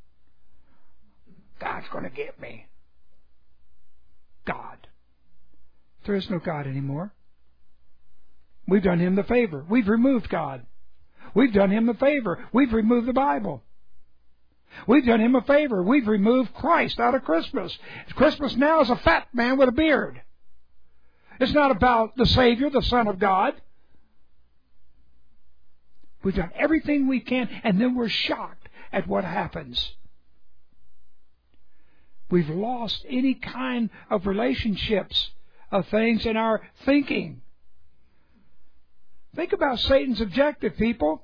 God's going to get me. God. There is no God anymore. We've done Him the favor. We've removed God. We've done Him a favor. We've removed the Bible. We've done Him a favor. We've removed Christ out of Christmas. Christmas now is a fat man with a beard. It's not about the Savior, the Son of God. We've done everything we can, and then we're shocked at what happens. We've lost any kind of relationships of things in our thinking. Think about Satan's objective, people.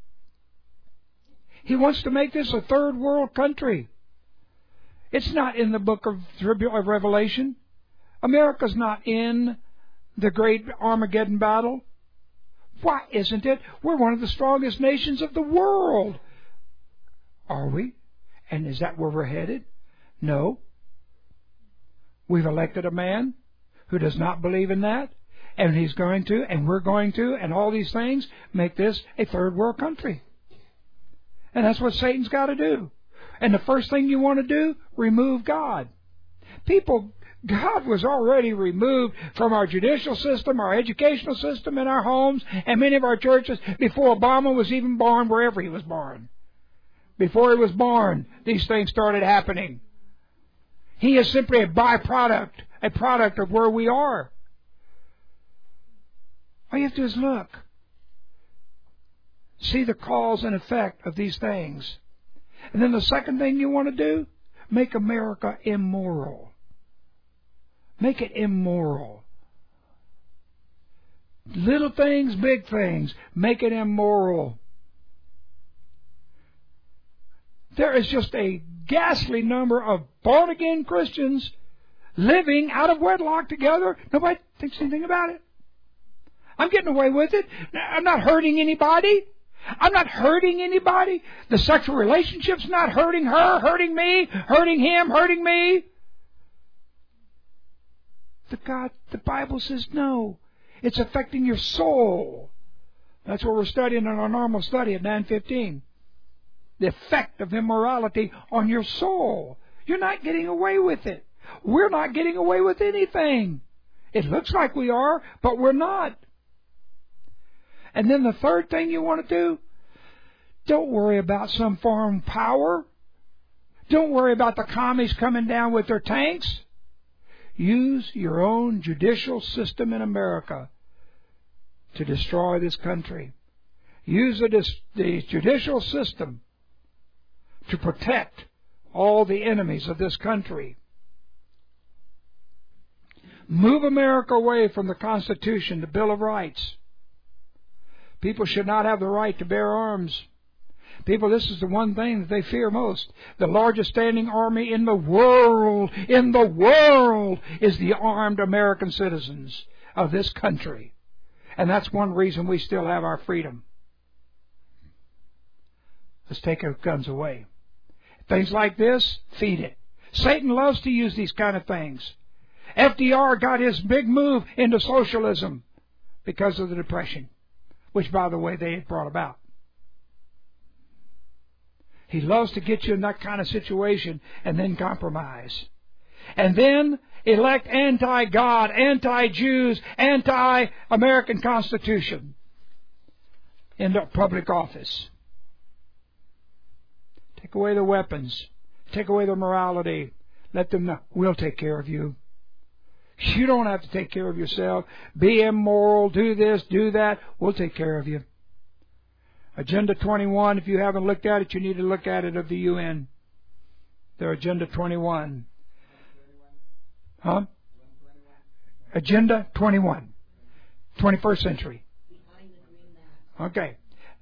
He wants to make this a third world country. It's not in the book of Revelation. America's not in the great Armageddon battle. Why isn't it? We're one of the strongest nations of the world. Are we? And is that where we're headed? No. We've elected a man who does not believe in that. And he's going to, and we're going to, and all these things make this a third world country. And that's what Satan's got to do. And the first thing you want to do, remove God. People, God was already removed from our judicial system, our educational system, in our homes, and many of our churches before Obama was even born, wherever he was born. Before he was born, these things started happening. He is simply a byproduct, a product of where we are. All you have to do is look. See the cause and effect of these things. And then the second thing you want to do, make America immoral. Make it immoral. Little things, big things, make it immoral. There is just a ghastly number of born-again Christians living out of wedlock together. Nobody thinks anything about it. I'm getting away with it. I'm not hurting anybody. I'm not hurting anybody. The sexual relationship's not hurting her, hurting me, hurting him, hurting me. The God, the Bible says no. It's affecting your soul. That's what we're studying in our normal study at nine fifteen. The effect of immorality on your soul. You're not getting away with it. We're not getting away with anything. It looks like we are, but we're not. And then the third thing you want to do, don't worry about some foreign power. Don't worry about the commies coming down with their tanks. Use your own judicial system in America to destroy this country. Use the, the judicial system to protect all the enemies of this country. Move America away from the Constitution, the Bill of Rights. People should not have the right to bear arms. People, this is the one thing that they fear most. The largest standing army in the world, in the world, is the armed American citizens of this country. And that's one reason we still have our freedom. Let's take our guns away. Things like this, feed it. Satan loves to use these kind of things. F D R got his big move into socialism because of the Depression, which, by the way, they had brought about. He loves to get you in that kind of situation and then compromise. And then elect anti-God, anti-Jews, anti-American Constitution into public office. Take away the weapons. Take away their morality. Let them know, we'll take care of you. You don't have to take care of yourself. Be immoral, do this, do that. We'll take care of you. Agenda twenty-one, if you haven't looked at it, you need to look at it, of the U N. Their Agenda twenty-one. Huh? Agenda twenty-one. twenty-first century. Okay.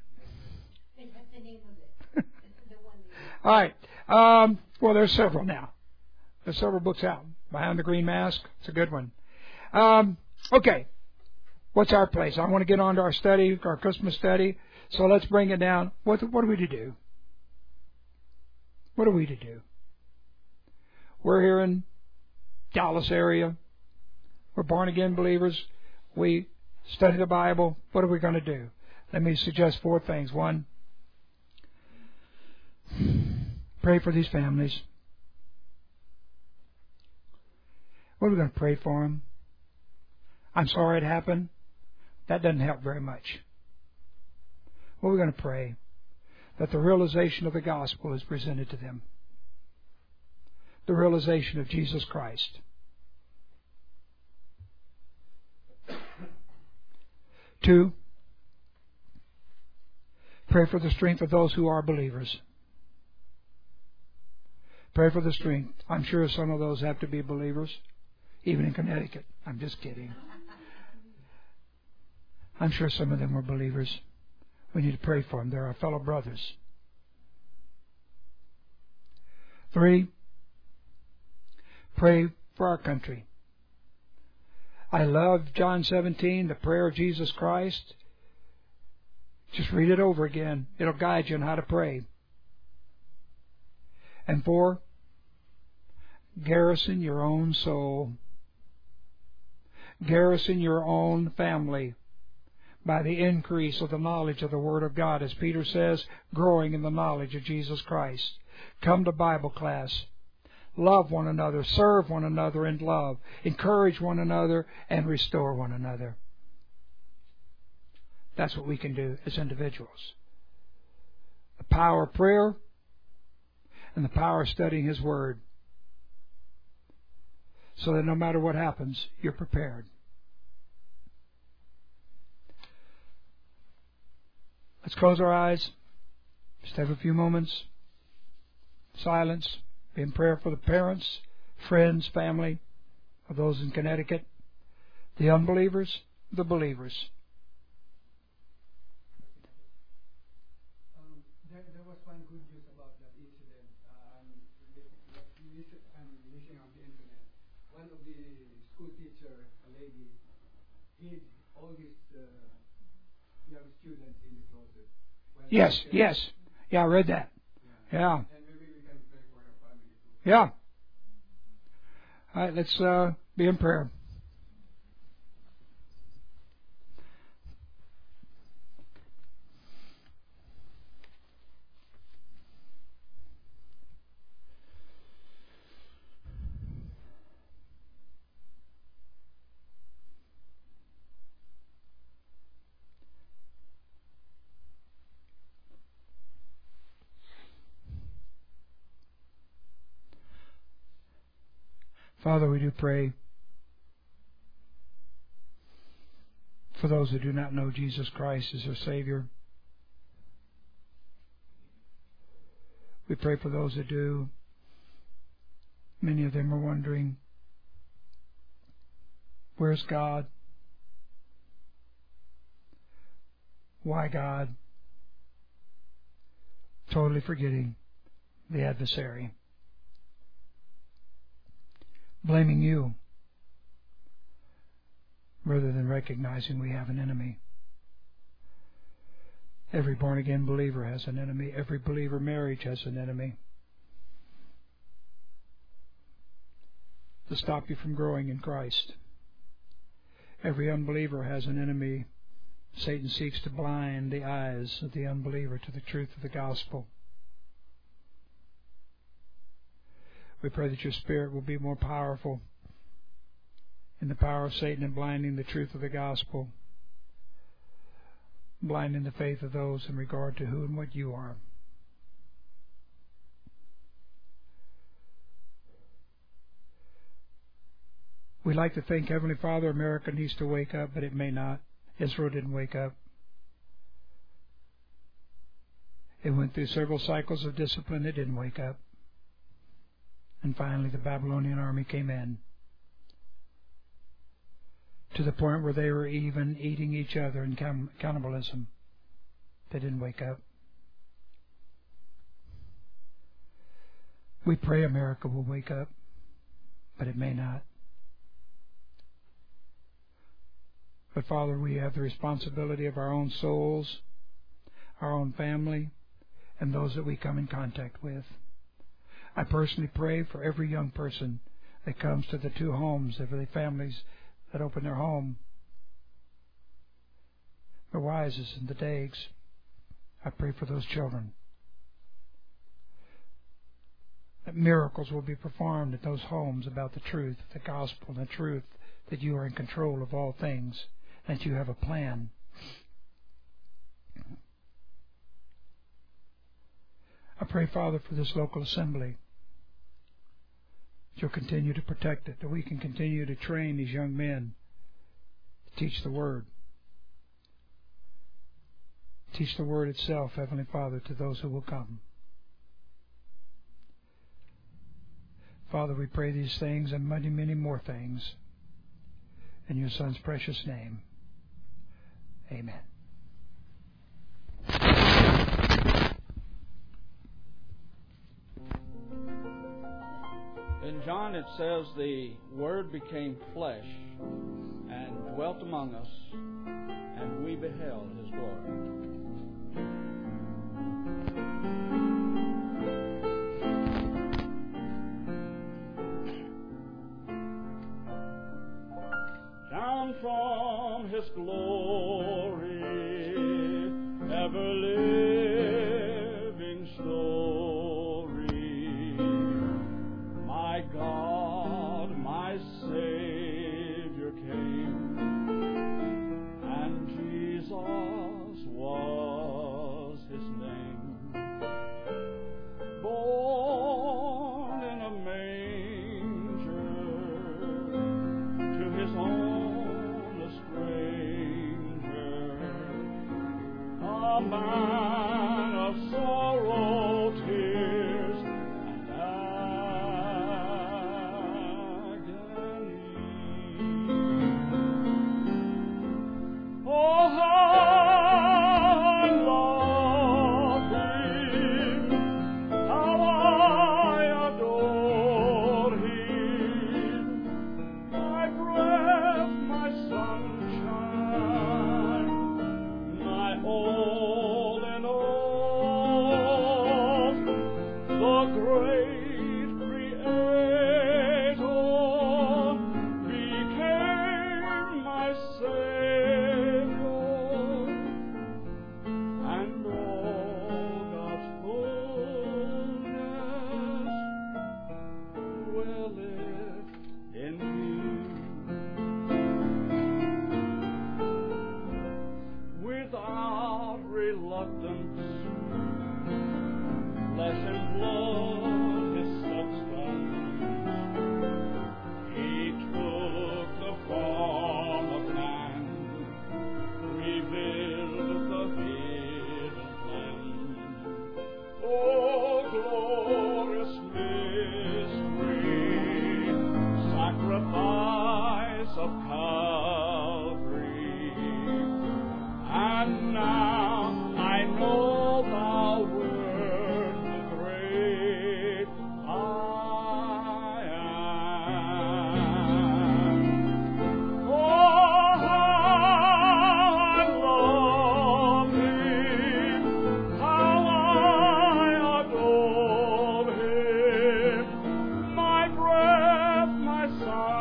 All right. Um, well, there's several now. There's several books out. Behind the Green Mask. It's a good one. Um, okay. What's our place? I want to get on to our study, our Christmas study. So let's bring it down. What, what are we to do? What are we to do? We're here in Dallas area. We're born-again believers. We study the Bible. What are we going to do? Let me suggest four things. One, pray for these families. What are we going to pray for them? I'm sorry it happened. That doesn't help very much. What are we going to pray? That the realization of the gospel is presented to them. The realization of Jesus Christ. Two, pray for the strength of those who are believers. Pray for the strength. I'm sure some of those have to be believers, even in Connecticut. I'm just kidding. I'm sure some of them were believers. We need to pray for them. They're our fellow brothers. Three, pray for our country. I love John seventeen, the prayer of Jesus Christ. Just read it over again. It'll guide you on how to pray. And four, garrison your own soul. Garrison your own family by the increase of the knowledge of the Word of God, as Peter says, growing in the knowledge of Jesus Christ. Come to Bible class. Love one another. Serve one another in love. Encourage one another and restore one another. That's what we can do as individuals. The power of prayer and the power of studying His Word, so that no matter what happens, you're prepared. Let's close our eyes. Just have a few moments. Silence. Be in prayer for the parents, friends, family of those in Connecticut, the unbelievers, the believers. Um, there, there was one good news about that incident. Uh, I'm, I'm listening on the internet. One of the school teacher, a lady, hid all his uh, young students in the closet. Yes, yes. Yeah, I read that. Yeah. yeah. Yeah. All right, let's uh, be in prayer. Father, we do pray for those who do not know Jesus Christ as their Savior. We pray for those who do. Many of them are wondering, where's God? Why, God? Totally forgetting the adversary. Blaming you rather than recognizing we have an enemy. Every born-again believer has an enemy. Every believer marriage has an enemy. To stop you from growing in Christ. Every unbeliever has an enemy. Satan seeks to blind the eyes of the unbeliever to the truth of the gospel. We pray that your Spirit will be more powerful in the power of Satan in blinding the truth of the gospel, blinding the faith of those in regard to who and what you are. We like to think, Heavenly Father, America needs to wake up, but it may not. Israel didn't wake up. It went through several cycles of discipline. It didn't wake up. And finally, the Babylonian army came in to the point where they were even eating each other in cannibalism. They didn't wake up. We pray America will wake up, but it may not. But Father, we have the responsibility of our own souls, our own family, and those that we come in contact with. I personally pray for every young person that comes to the two homes, every families that open their home, the Wises and the Dags. I pray for those children. That miracles will be performed at those homes about the truth, the gospel, and the truth that you are in control of all things, that you have a plan. I pray, Father, for this local assembly, that you'll continue to protect it, that we can continue to train these young men to teach the Word. Teach the Word itself, Heavenly Father, to those who will come. Father, we pray these things and many, many more things in your Son's precious name. Amen. In John it says the Word became flesh and dwelt among us, and we beheld His glory. Down from His glory, ever living story, my God, my Savior came, and Jesus was His name. Born in a manger, to His own a stranger, a man of sorrow, tears, and agony. Oh, how I love Him, how I adore Him, my breath, my sunshine, my all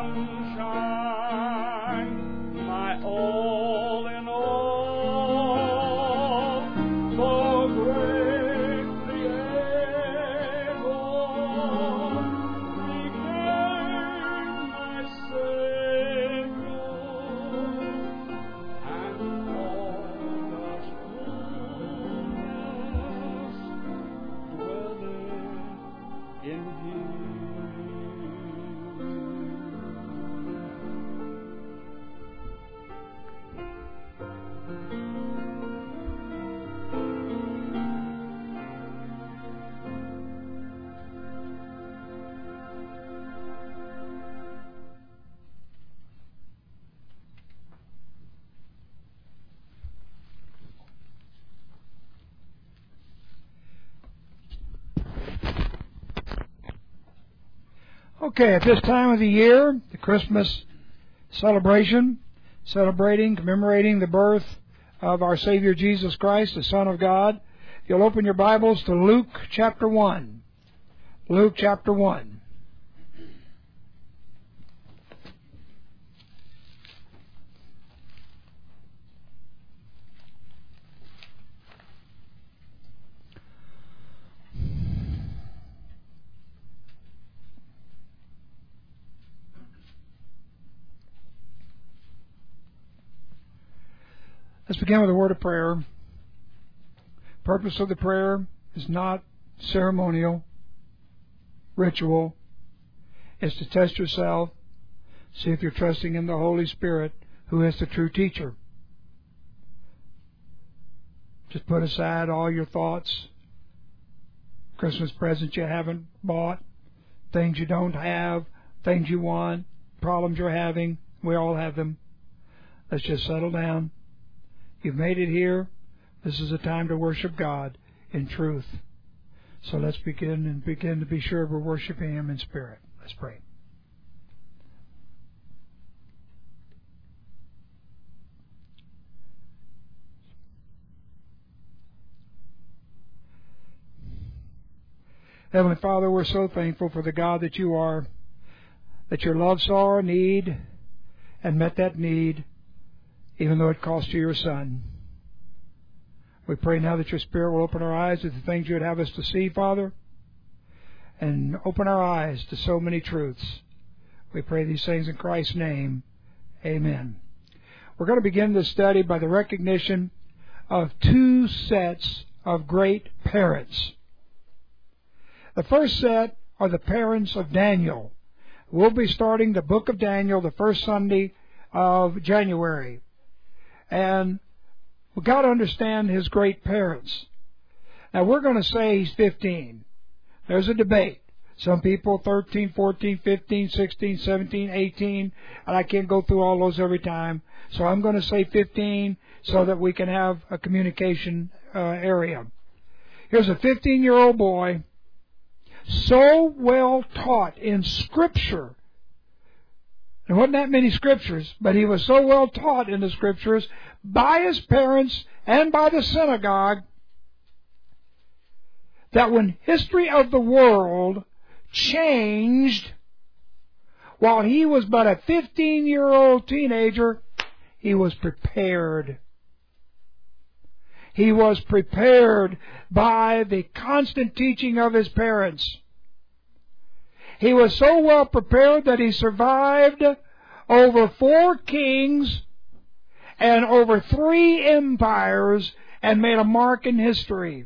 sunshine, my all in all, so great the able became my Savior, and all God's fullness dwelleth in Him. Okay, at this time of the year, the Christmas celebration, celebrating, commemorating the birth of our Savior Jesus Christ, the Son of God, you'll open your Bibles to Luke chapter one. Luke chapter one. Let's begin with a word of prayer. Purpose of the prayer is not ceremonial, ritual. It's to test yourself, see if you're trusting in the Holy Spirit, who is the true teacher. Just put aside all your thoughts, Christmas presents you haven't bought, things you don't have, things you want, problems you're having. We all have them. Let's just settle down. You've made it here. This is a time to worship God in truth. So let's begin and begin to be sure we're worshiping Him in spirit. Let's pray. Heavenly Father, we're so thankful for the God that you are, that your love saw our need and met that need, even though it cost you your Son. We pray now that your Spirit will open our eyes to the things you would have us to see, Father, and open our eyes to so many truths. We pray these things in Christ's name. Amen. We're going to begin this study by the recognition of two sets of great parents. The first set are the parents of Daniel. We'll be starting the book of Daniel the first Sunday of January. And we've got to understand his great parents. Now, we're going to say he's fifteen. There's a debate. Some people thirteen, fourteen, fifteen, sixteen, seventeen, eighteen, and I can't go through all those every time. So I'm going to say fifteen so that we can have a communication uh, area. Here's a fifteen-year-old boy, so well taught in Scripture. There wasn't that many Scriptures, but he was so well taught in the Scriptures by his parents and by the synagogue that when history of the world changed, while he was but a fifteen-year-old teenager, he was prepared. He was prepared by the constant teaching of his parents. He was so well prepared that he survived over four kings and over three empires and made a mark in history.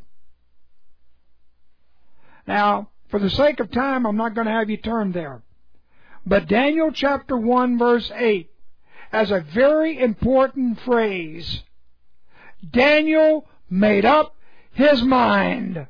Now, for the sake of time, I'm not going to have you turn there. But Daniel chapter one verse eight has a very important phrase. Daniel made up his mind.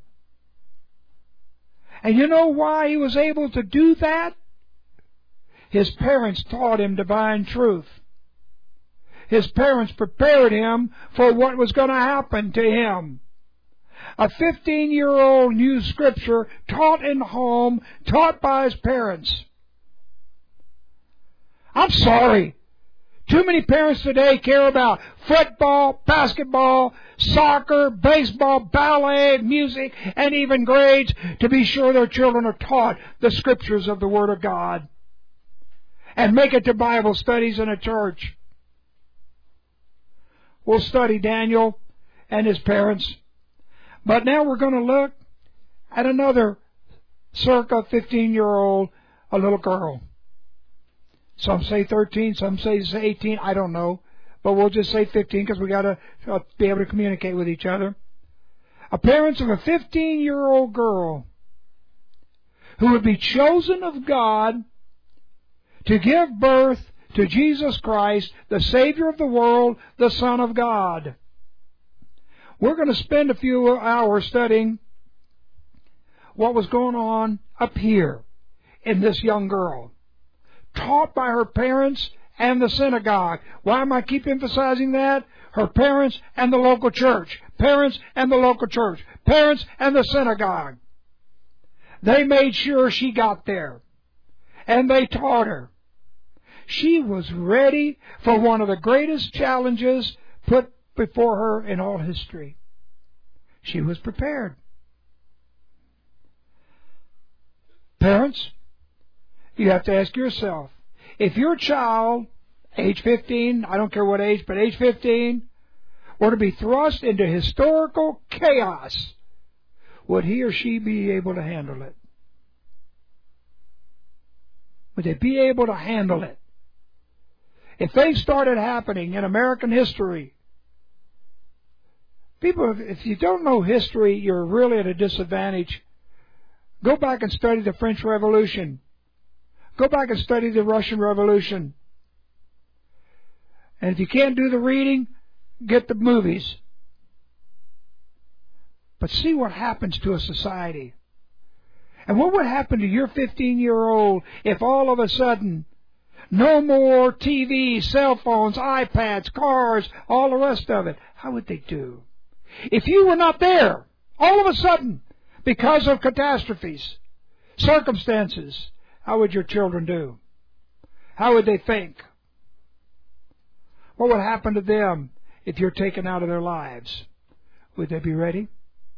And you know why he was able to do that? His parents taught him divine truth. His parents prepared him for what was going to happen to him. A fifteen-year-old knew Scripture, taught in the home, taught by his parents. I'm sorry. Too many parents today care about football, basketball, soccer, baseball, ballet, music, and even grades to be sure their children are taught the Scriptures of the Word of God. and make it to Bible studies in a church. We'll study Daniel and his parents. But now we're going to look at another circa fifteen-year-old, a little girl. Some say thirteen, some say eighteen, I don't know. But we'll just say fifteen because we got to uh, be able to communicate with each other. A parent of a fifteen-year-old girl who would be chosen of God to give birth to Jesus Christ, the Savior of the world, the Son of God. We're going to spend a few hours studying what was going on up here in this young girl, taught by her parents and the synagogue. Why am I keep emphasizing that? Her parents and the local church. Parents and the local church. Parents and the synagogue. They made sure she got there. And they taught her. She was ready for one of the greatest challenges put before her in all history. She was prepared. Parents, you have to ask yourself, if your child, age fifteen, I don't care what age, but age fifteen, were to be thrust into historical chaos, would he or she be able to handle it? Would they be able to handle it? If things started happening in American history, people, if you don't know history, you're really at a disadvantage. Go back and study the French Revolution. Go back and study the Russian Revolution. And if you can't do the reading, get the movies. But see what happens to a society. And what would happen to your fifteen-year-old if all of a sudden no more T V, cell phones, iPads, cars, all the rest of it? How would they do? If you were not there, all of a sudden, because of catastrophes, circumstances, how would your children do? How would they think? What would happen to them if you're taken out of their lives? Would they be ready?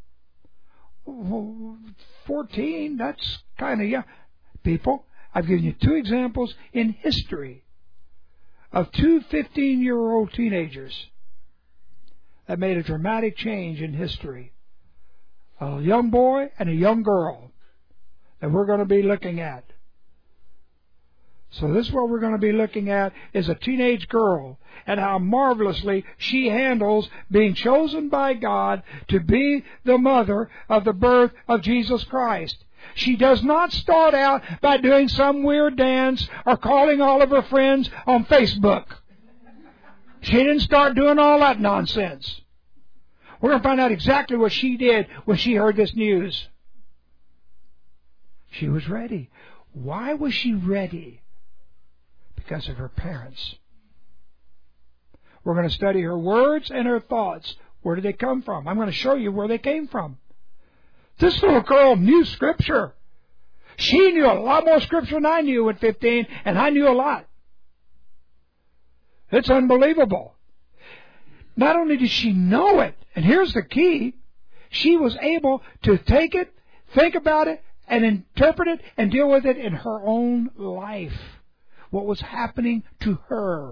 fourteen, that's kind of young. People, I've given you two examples in history of two fifteen-year-old teenagers that made a dramatic change in history. A young boy and a young girl that we're going to be looking at. So this is what we're going to be looking at is a teenage girl and how marvelously she handles being chosen by God to be the mother of the birth of Jesus Christ. She does not start out by doing some weird dance or calling all of her friends on Facebook. She didn't start doing all that nonsense. We're going to find out exactly what she did when she heard this news. She was ready. Why was she ready? Because of her parents. We're going to study her words and her thoughts. Where did they come from? I'm going to show you where they came from. This little girl knew Scripture. She knew a lot more Scripture than I knew at fifteen, and I knew a lot. It's unbelievable. Not only did she know it, and here's the key, she was able to take it, think about it, and interpret it and deal with it in her own life. What was happening to her.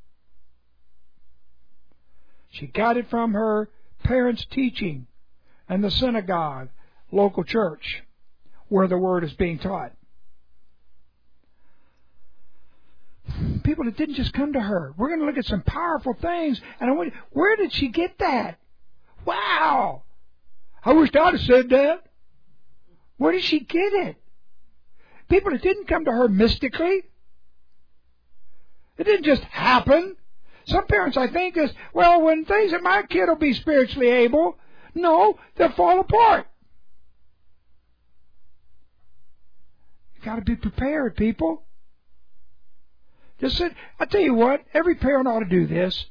She got it from her parents' teaching and the synagogue, local church, where the Word is being taught. People, it didn't just come to her. We're going to look at some powerful things. And I wonder, where did she get that? Wow! I wish I'd have said that. Where did she get it? People, it didn't come to her mystically. It didn't just happen. Some parents, I think, is, well, when things that my kid will be spiritually able, no, they'll fall apart. You've got to be prepared, people. Just sit, I tell you what, every parent ought to do this.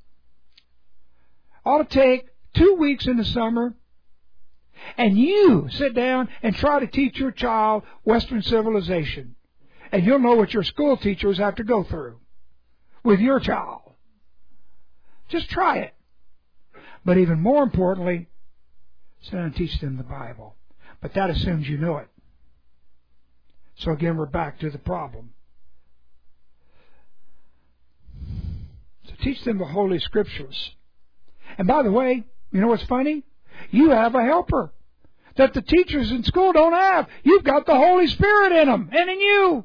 Ought to take two weeks in the summer, and you sit down and try to teach your child Western civilization. And you'll know what your school teachers have to go through with your child. Just try it. But even more importantly, sit down and teach them the Bible. But that assumes you know it. So again, we're back to the problem. Teach them the Holy Scriptures. And by the way, you know what's funny? You have a helper that the teachers in school don't have. You've got the Holy Spirit in them and in you.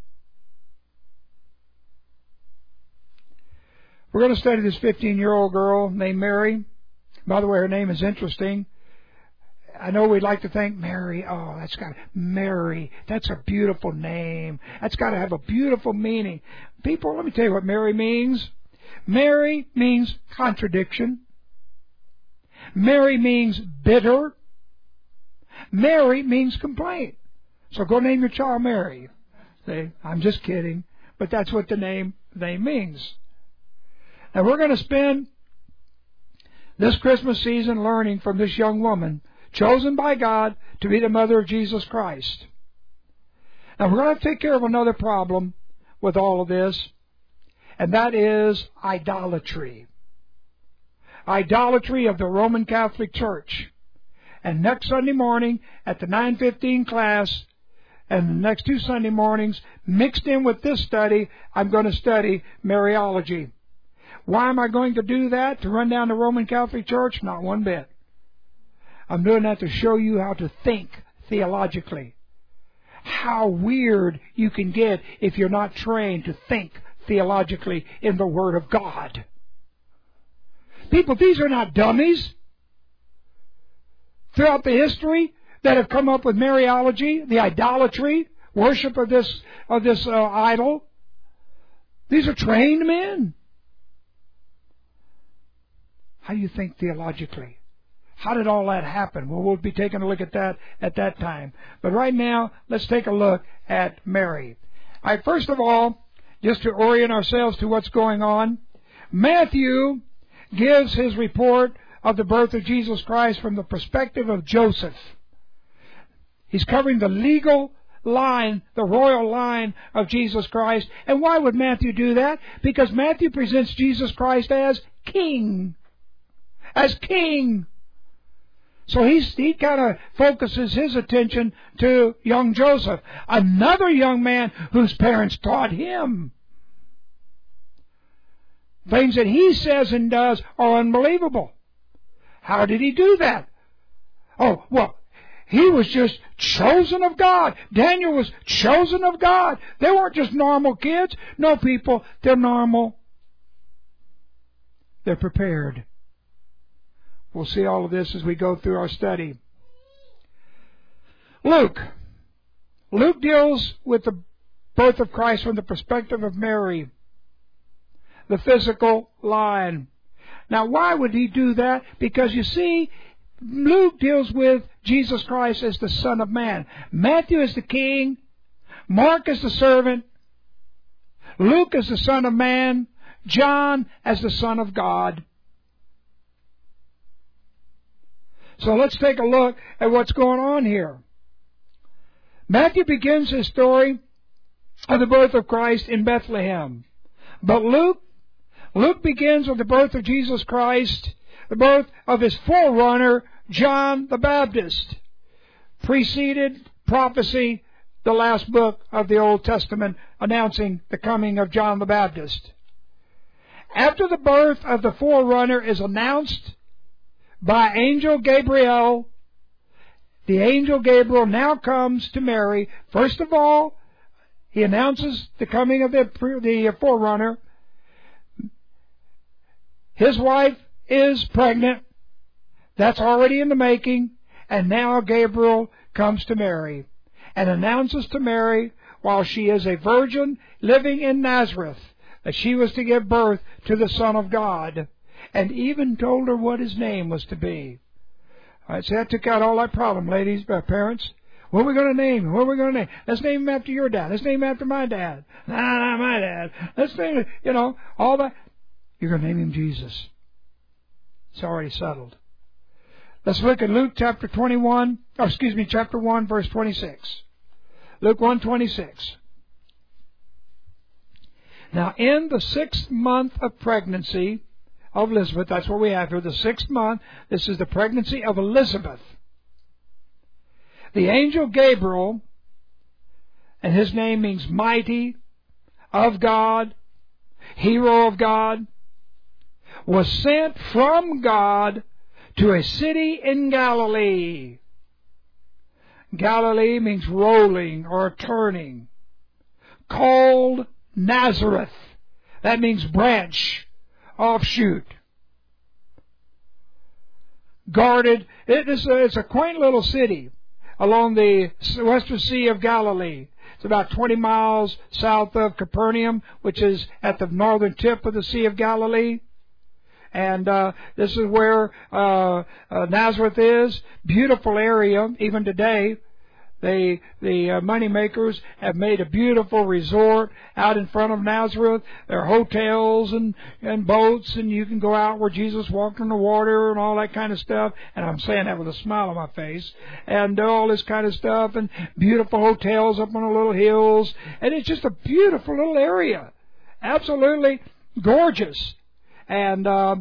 We're going to study this fifteen-year-old girl named Mary. By the way, her name is interesting. I know we'd like to think Mary, oh, that's got Mary. That's a beautiful name. That's got to have a beautiful meaning. People, let me tell you what Mary means. Mary means contradiction. Mary means bitter. Mary means complaint. So go name your child Mary. See, I'm just kidding, but that's what the name name means. And we're going to spend this Christmas season learning from this young woman, chosen by God to be the mother of Jesus Christ. Now we're going to take care of another problem with all of this, and that is idolatry. Idolatry of the Roman Catholic Church. And next Sunday morning at the nine fifteen class, and the next two Sunday mornings, mixed in with this study, I'm going to study Mariology. Why am I going to do that? To run down the Roman Catholic Church? Not one bit. I'm doing that to show you how to think theologically. How weird you can get if you're not trained to think theologically in the Word of God. People, these are not dummies. Throughout the history that have come up with Mariology, the idolatry, worship of this of this uh, idol, these are trained men. How do you think theologically? How did all that happen? Well, we'll be taking a look at that at that time. But right now, let's take a look at Mary. All right, first of all, just to orient ourselves to what's going on, Matthew gives his report of the birth of Jesus Christ from the perspective of Joseph. He's covering the legal line, the royal line of Jesus Christ. And why would Matthew do that? Because Matthew presents Jesus Christ as king. As king. So he's, he kind of focuses his attention to young Joseph, another young man whose parents taught him. Things that he says and does are unbelievable. How did he do that? Oh, well, he was just chosen of God. Daniel was chosen of God. They weren't just normal kids. No, people, they're normal. They're prepared. We'll see all of this as we go through our study. Luke. Luke deals with the birth of Christ from the perspective of Mary, the physical line. Now, why would he do that? Because, you see, Luke deals with Jesus Christ as the Son of Man. Matthew is the king. Mark is the servant. Luke is the Son of Man. John as the Son of God. So let's take a look at what's going on here. Matthew begins his story of the birth of Christ in Bethlehem. But Luke, Luke begins with the birth of Jesus Christ, the birth of his forerunner, John the Baptist. Preceded prophecy, the last book of the Old Testament, announcing the coming of John the Baptist. After the birth of the forerunner is announced by angel Gabriel, the angel Gabriel now comes to Mary. First of all, he announces the coming of the, the forerunner. His wife is pregnant. That's already in the making. And now Gabriel comes to Mary and announces to Mary, while she is a virgin living in Nazareth, that she was to give birth to the Son of God. And even told her what his name was to be. All right, so that took out all that problem, ladies, uh, parents. What are we going to name him? What are we going to name? Let's name him after your dad. Let's name him after my dad. Nah, not my dad. Let's name it, you know, all that. You're going to name him Jesus. It's already settled. Let's look at Luke chapter twenty-one, or excuse me, chapter one, verse twenty-six. Luke one twenty-six. Now, in the sixth month of pregnancy of Elizabeth, that's what we have here, the sixth month, this is the pregnancy of Elizabeth. The angel Gabriel, and his name means mighty, of God, hero of God, was sent from God to a city in Galilee. Galilee means rolling or turning. Called Nazareth. That means branch, offshoot. Guarded. It is a, it's a quaint little city along the western sea of Galilee. It's about twenty miles south of Capernaum, which is at the northern tip of the Sea of Galilee. And uh, this is where uh, uh, Nazareth is. Beautiful area, even today. They, the uh, money makers have made a beautiful resort out in front of Nazareth. There are hotels and, and boats, and you can go out where Jesus walked on the water and all that kind of stuff. And I'm saying that with a smile on my face. And all this kind of stuff, and beautiful hotels up on the little hills. And it's just a beautiful little area. Absolutely gorgeous. And, uh,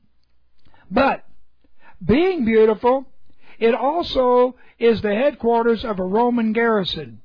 but, being beautiful, it also is the headquarters of a Roman garrison.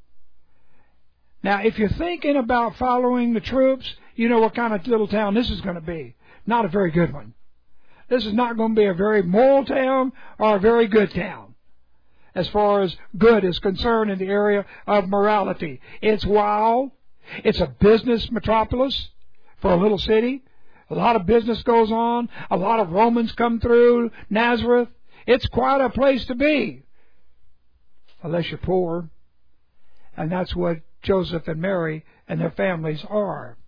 Now, if you're thinking about following the troops, you know what kind of little town this is going to be. Not a very good one. This is not going to be a very moral town or a very good town, as far as good is concerned in the area of morality. It's wild. It's a business metropolis for a little city. A lot of business goes on. A lot of Romans come through Nazareth. It's quite a place to be, unless you're poor. And that's what Joseph and Mary and their families are.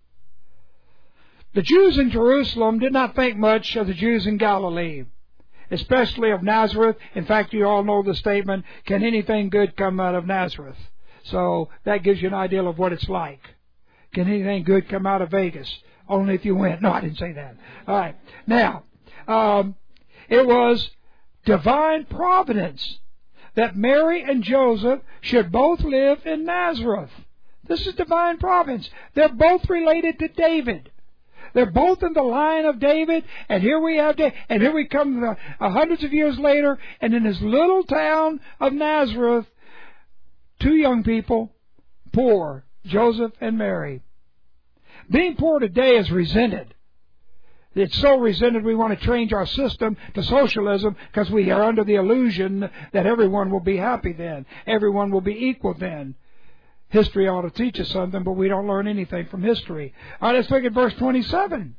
The Jews in Jerusalem did not think much of the Jews in Galilee, especially of Nazareth. In fact, you all know the statement, can anything good come out of Nazareth? So that gives you an idea of what it's like. Can anything good come out of Vegas? Only if you win. No, I didn't say that. All right. Now, um, it was divine providence that Mary and Joseph should both live in Nazareth. This is divine providence. They're both related to David. They're both in the line of David, and here we have, David, and here we come uh, hundreds of years later, and in this little town of Nazareth, two young people, poor, Joseph and Mary. Being poor today is resented. It's so resented we want to change our system to socialism because we are under the illusion that everyone will be happy then. Everyone will be equal then. History ought to teach us something, but we don't learn anything from history. All right, let's look at verse twenty-seven.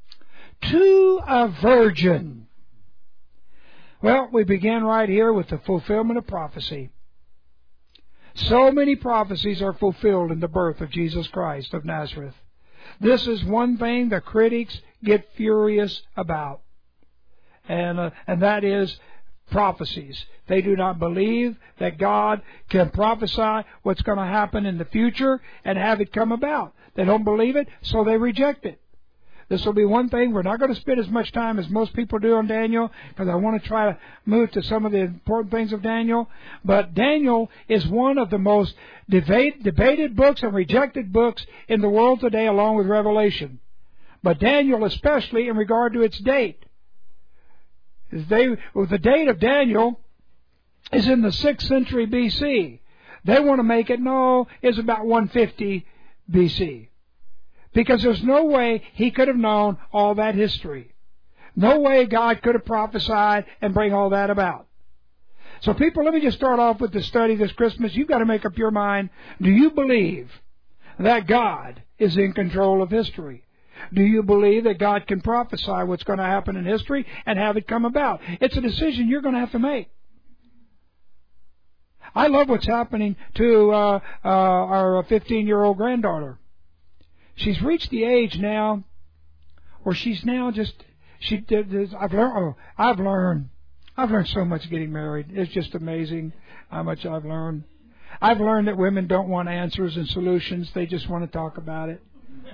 To a virgin. Well, we begin right here with the fulfillment of prophecy. So many prophecies are fulfilled in the birth of Jesus Christ of Nazareth. This is one thing the critics get furious about, and uh, and that is prophecies. They do not believe that God can prophesy what's going to happen in the future and have it come about. They don't believe it, so they reject it. This will be one thing. We're not going to spend as much time as most people do on Daniel, because I want to try to move to some of the important things of Daniel. But Daniel is one of the most debate, debated books and rejected books in the world today, along with Revelation. But Daniel especially in regard to its date. They, well, the date of Daniel is in the sixth century B C. They want to make it, no, it's about one fifty B C. Because there's no way he could have known all that history. No way God could have prophesied and bring all that about. So people, let me just start off with the study this Christmas. You've got to make up your mind. Do you believe that God is in control of history? Do you believe that God can prophesy what's going to happen in history and have it come about? It's a decision you're going to have to make. I love what's happening to uh, uh, our fifteen-year-old granddaughter. She's reached the age now where she's now just, she did, I've learned, oh, I've learned, I've learned so much getting married. It's just amazing how much I've learned. I've learned that women don't want answers and solutions. They just want to talk about it.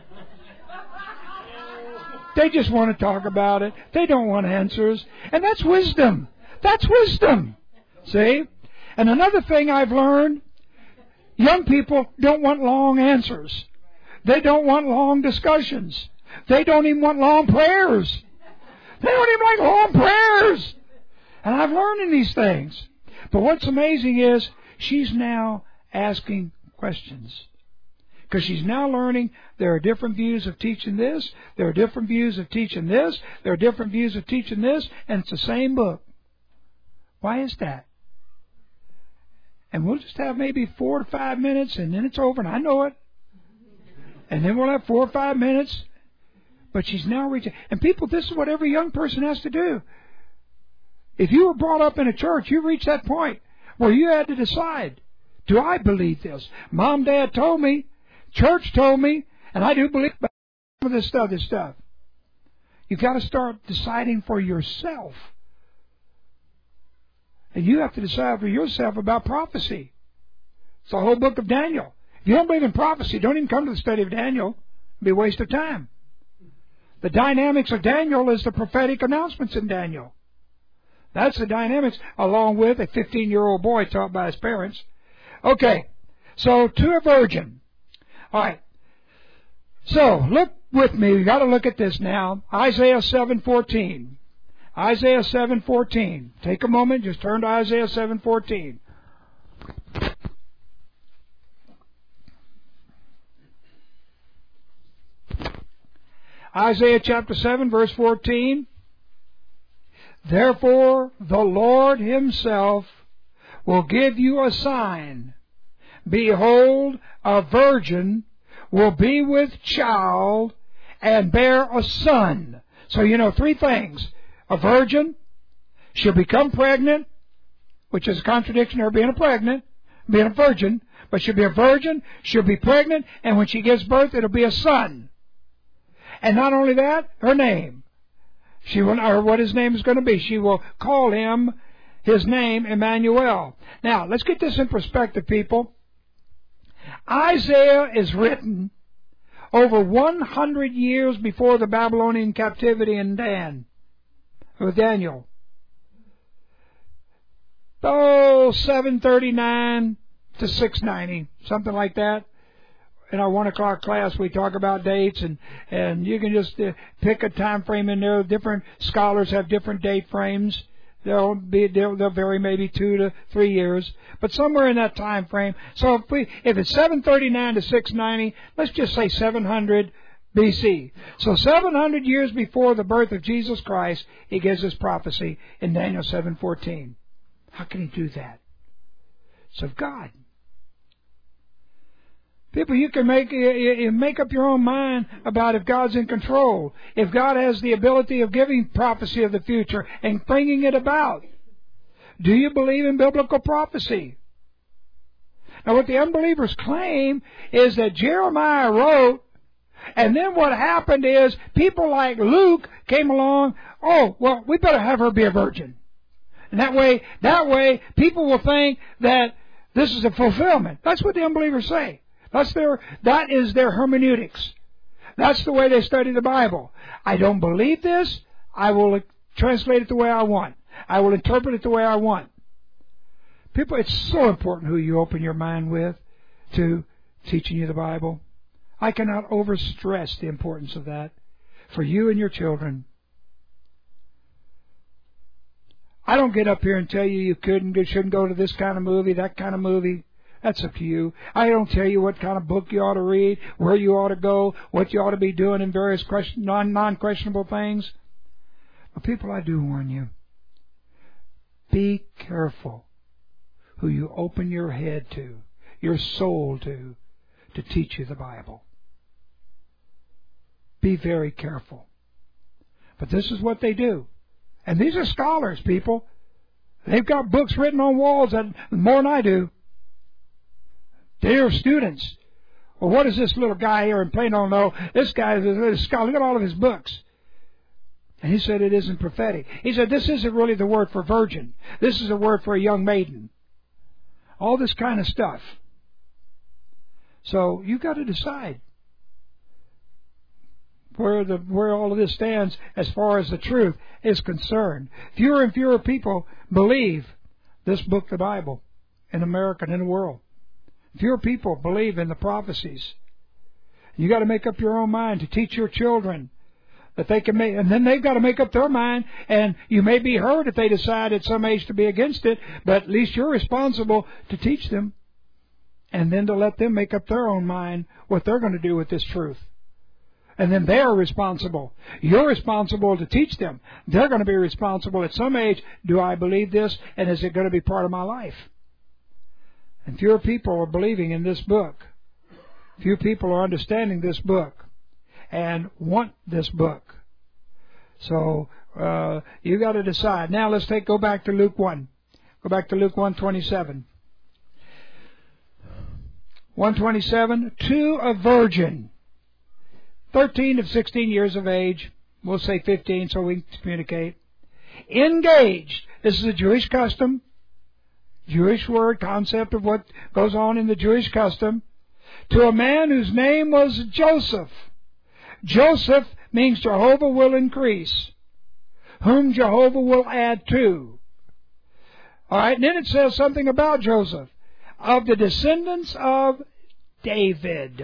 They just want to talk about it. They don't want answers. And that's wisdom. That's wisdom. See? And another thing I've learned, young people don't want long answers. They don't want long discussions. They don't even want long prayers. They don't even like long prayers. And I've learned in these things. But what's amazing is she's now asking questions. Because she's now learning there are different views of teaching this, there are different views of teaching this, there are different views of teaching this, and it's the same book. Why is that? And we'll just have maybe four to five minutes, and then it's over, and I know it. And then we'll have four or five minutes. But she's now reaching. And people, this is what every young person has to do. If you were brought up in a church, you reached that point where you had to decide, do I believe this? Mom, Dad told me, church told me, and I do believe some of this stuff, this stuff. You've got to start deciding for yourself. And you have to decide for yourself about prophecy. It's the whole book of Daniel. If you don't believe in prophecy, don't even come to the study of Daniel. It'll be a waste of time. The dynamics of Daniel is the prophetic announcements in Daniel. That's the dynamics, along with a fifteen-year-old boy taught by his parents. Okay, so to a virgin. All right. So look with me. We've got to look at this now. Isaiah seven fourteen. Isaiah seven fourteen. Take a moment. Just turn to Isaiah seven fourteen. Isaiah chapter seven, verse fourteen. Therefore the Lord Himself will give you a sign. Behold, a virgin will be with child and bear a son. So you know three things. A virgin, she'll become pregnant, which is a contradiction to her being a pregnant, being a virgin, but she'll be a virgin, she'll be pregnant, and when she gives birth, it'll be a son. And not only that, her name. She will, or what his name is going to be. She will call him his name, Emmanuel. Now, let's get this in perspective, people. Isaiah is written over one hundred years before the Babylonian captivity in Dan, with Daniel. Oh, seven thirty-nine to six ninety, something like that. In our one o'clock class, we talk about dates, and, and you can just uh, pick a time frame in there. Different scholars have different date frames. They'll be they'll, they'll vary maybe two to three years, but somewhere in that time frame. So if we if it's seven thirty-nine to six ninety, let's just say seven hundred B C. So seven hundred years before the birth of Jesus Christ, He gives this prophecy in Daniel seven fourteen. How can He do that? It's of God. People, you can make you make up your own mind about if God's in control, if God has the ability of giving prophecy of the future and bringing it about. Do you believe in biblical prophecy? Now, what the unbelievers claim is that Jeremiah wrote, and then what happened is people like Luke came along. Oh, well, we better have her be a virgin, and that way, that way, people will think that this is a fulfillment. That's what the unbelievers say. That's their, that is their hermeneutics. That's the way they study the Bible. I don't believe this. I will translate it the way I want. I will interpret it the way I want. People, it's so important who you open your mind with to teaching you the Bible. I cannot overstress the importance of that for you and your children. I don't get up here and tell you you couldn't, shouldn't go to this kind of movie, that kind of movie. That's up to you. I don't tell you what kind of book you ought to read, where you ought to go, what you ought to be doing in various question, non, non-questionable things. But people, I do warn you. Be careful who you open your head to, your soul to, to teach you the Bible. Be very careful. But this is what they do. And these are scholars, people. They've got books written on walls that more than I do. Dear students, well, what is this little guy here in Plano know? This guy is a scholar. Look at all of his books. And he said it isn't prophetic. He said this isn't really the word for virgin. This is a word for a young maiden. All this kind of stuff. So you've got to decide where the where all of this stands as far as the truth is concerned. Fewer and fewer people believe this book, the Bible, in America and in the world. Fewer people believe in the prophecies. You got to make up your own mind to teach your children that they can make, and then they've got to make up their mind. And you may be hurt if they decide at some age to be against it, but at least you're responsible to teach them and then to let them make up their own mind what they're going to do with this truth. And then they're responsible. You're responsible to teach them. They're going to be responsible at some age. Do I believe this, and is it going to be part of my life? And fewer people are believing in this book. Few people are understanding this book and want this book. So uh, you got to decide. Now let's take go back to Luke one. Go back to Luke one twenty-seven. one twenty-seven. To a virgin, thirteen of sixteen years of age. We'll say fifteen so we can communicate. Engaged. This is a Jewish custom. Jewish word, concept of what goes on in the Jewish custom. To a man whose name was Joseph. Joseph means Jehovah will increase, whom Jehovah will add to. All right, and then it says something about Joseph. Of the descendants of David.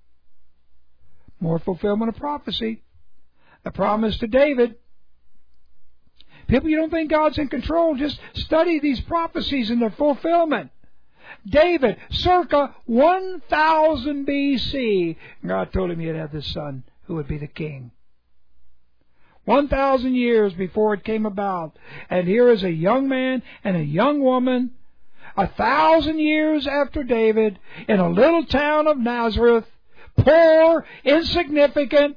More fulfillment of prophecy. The promise to David. People, you don't think God's in control, just study these prophecies and their fulfillment. David, circa one thousand B C, God told him he'd have this son who would be the king. one thousand years before it came about. And here is a young man and a young woman, a thousand years after David, in a little town of Nazareth, poor, insignificant,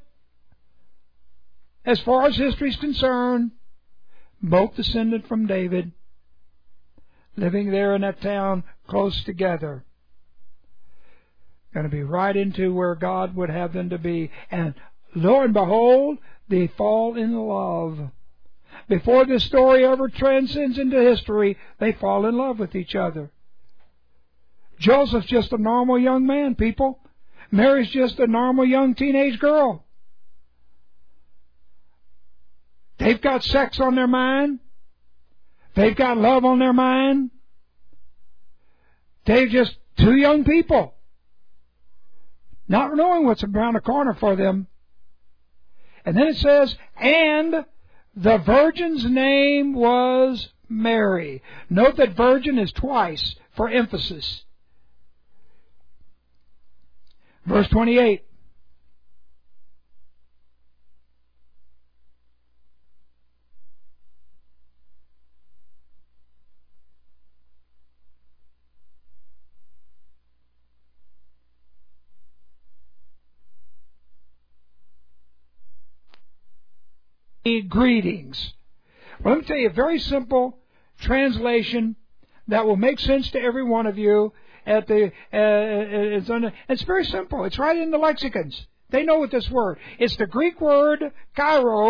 as far as history is concerned, both descended from David, living there in that town close together. Going to be right into where God would have them to be. And lo and behold, they fall in love. Before this story ever transcends into history, they fall in love with each other. Joseph's just a normal young man, people. Mary's just a normal young teenage girl. They've got sex on their mind. They've got love on their mind. They're just two young people, not knowing what's around the corner for them. And then it says, and the virgin's name was Mary. Note that virgin is twice for emphasis. Verse twenty-eight. Greetings. Well, let me tell you a very simple translation that will make sense to every one of you. At the uh, it's, on, it's very simple. It's right in the lexicons. They know what this word. It's the Greek word kairo,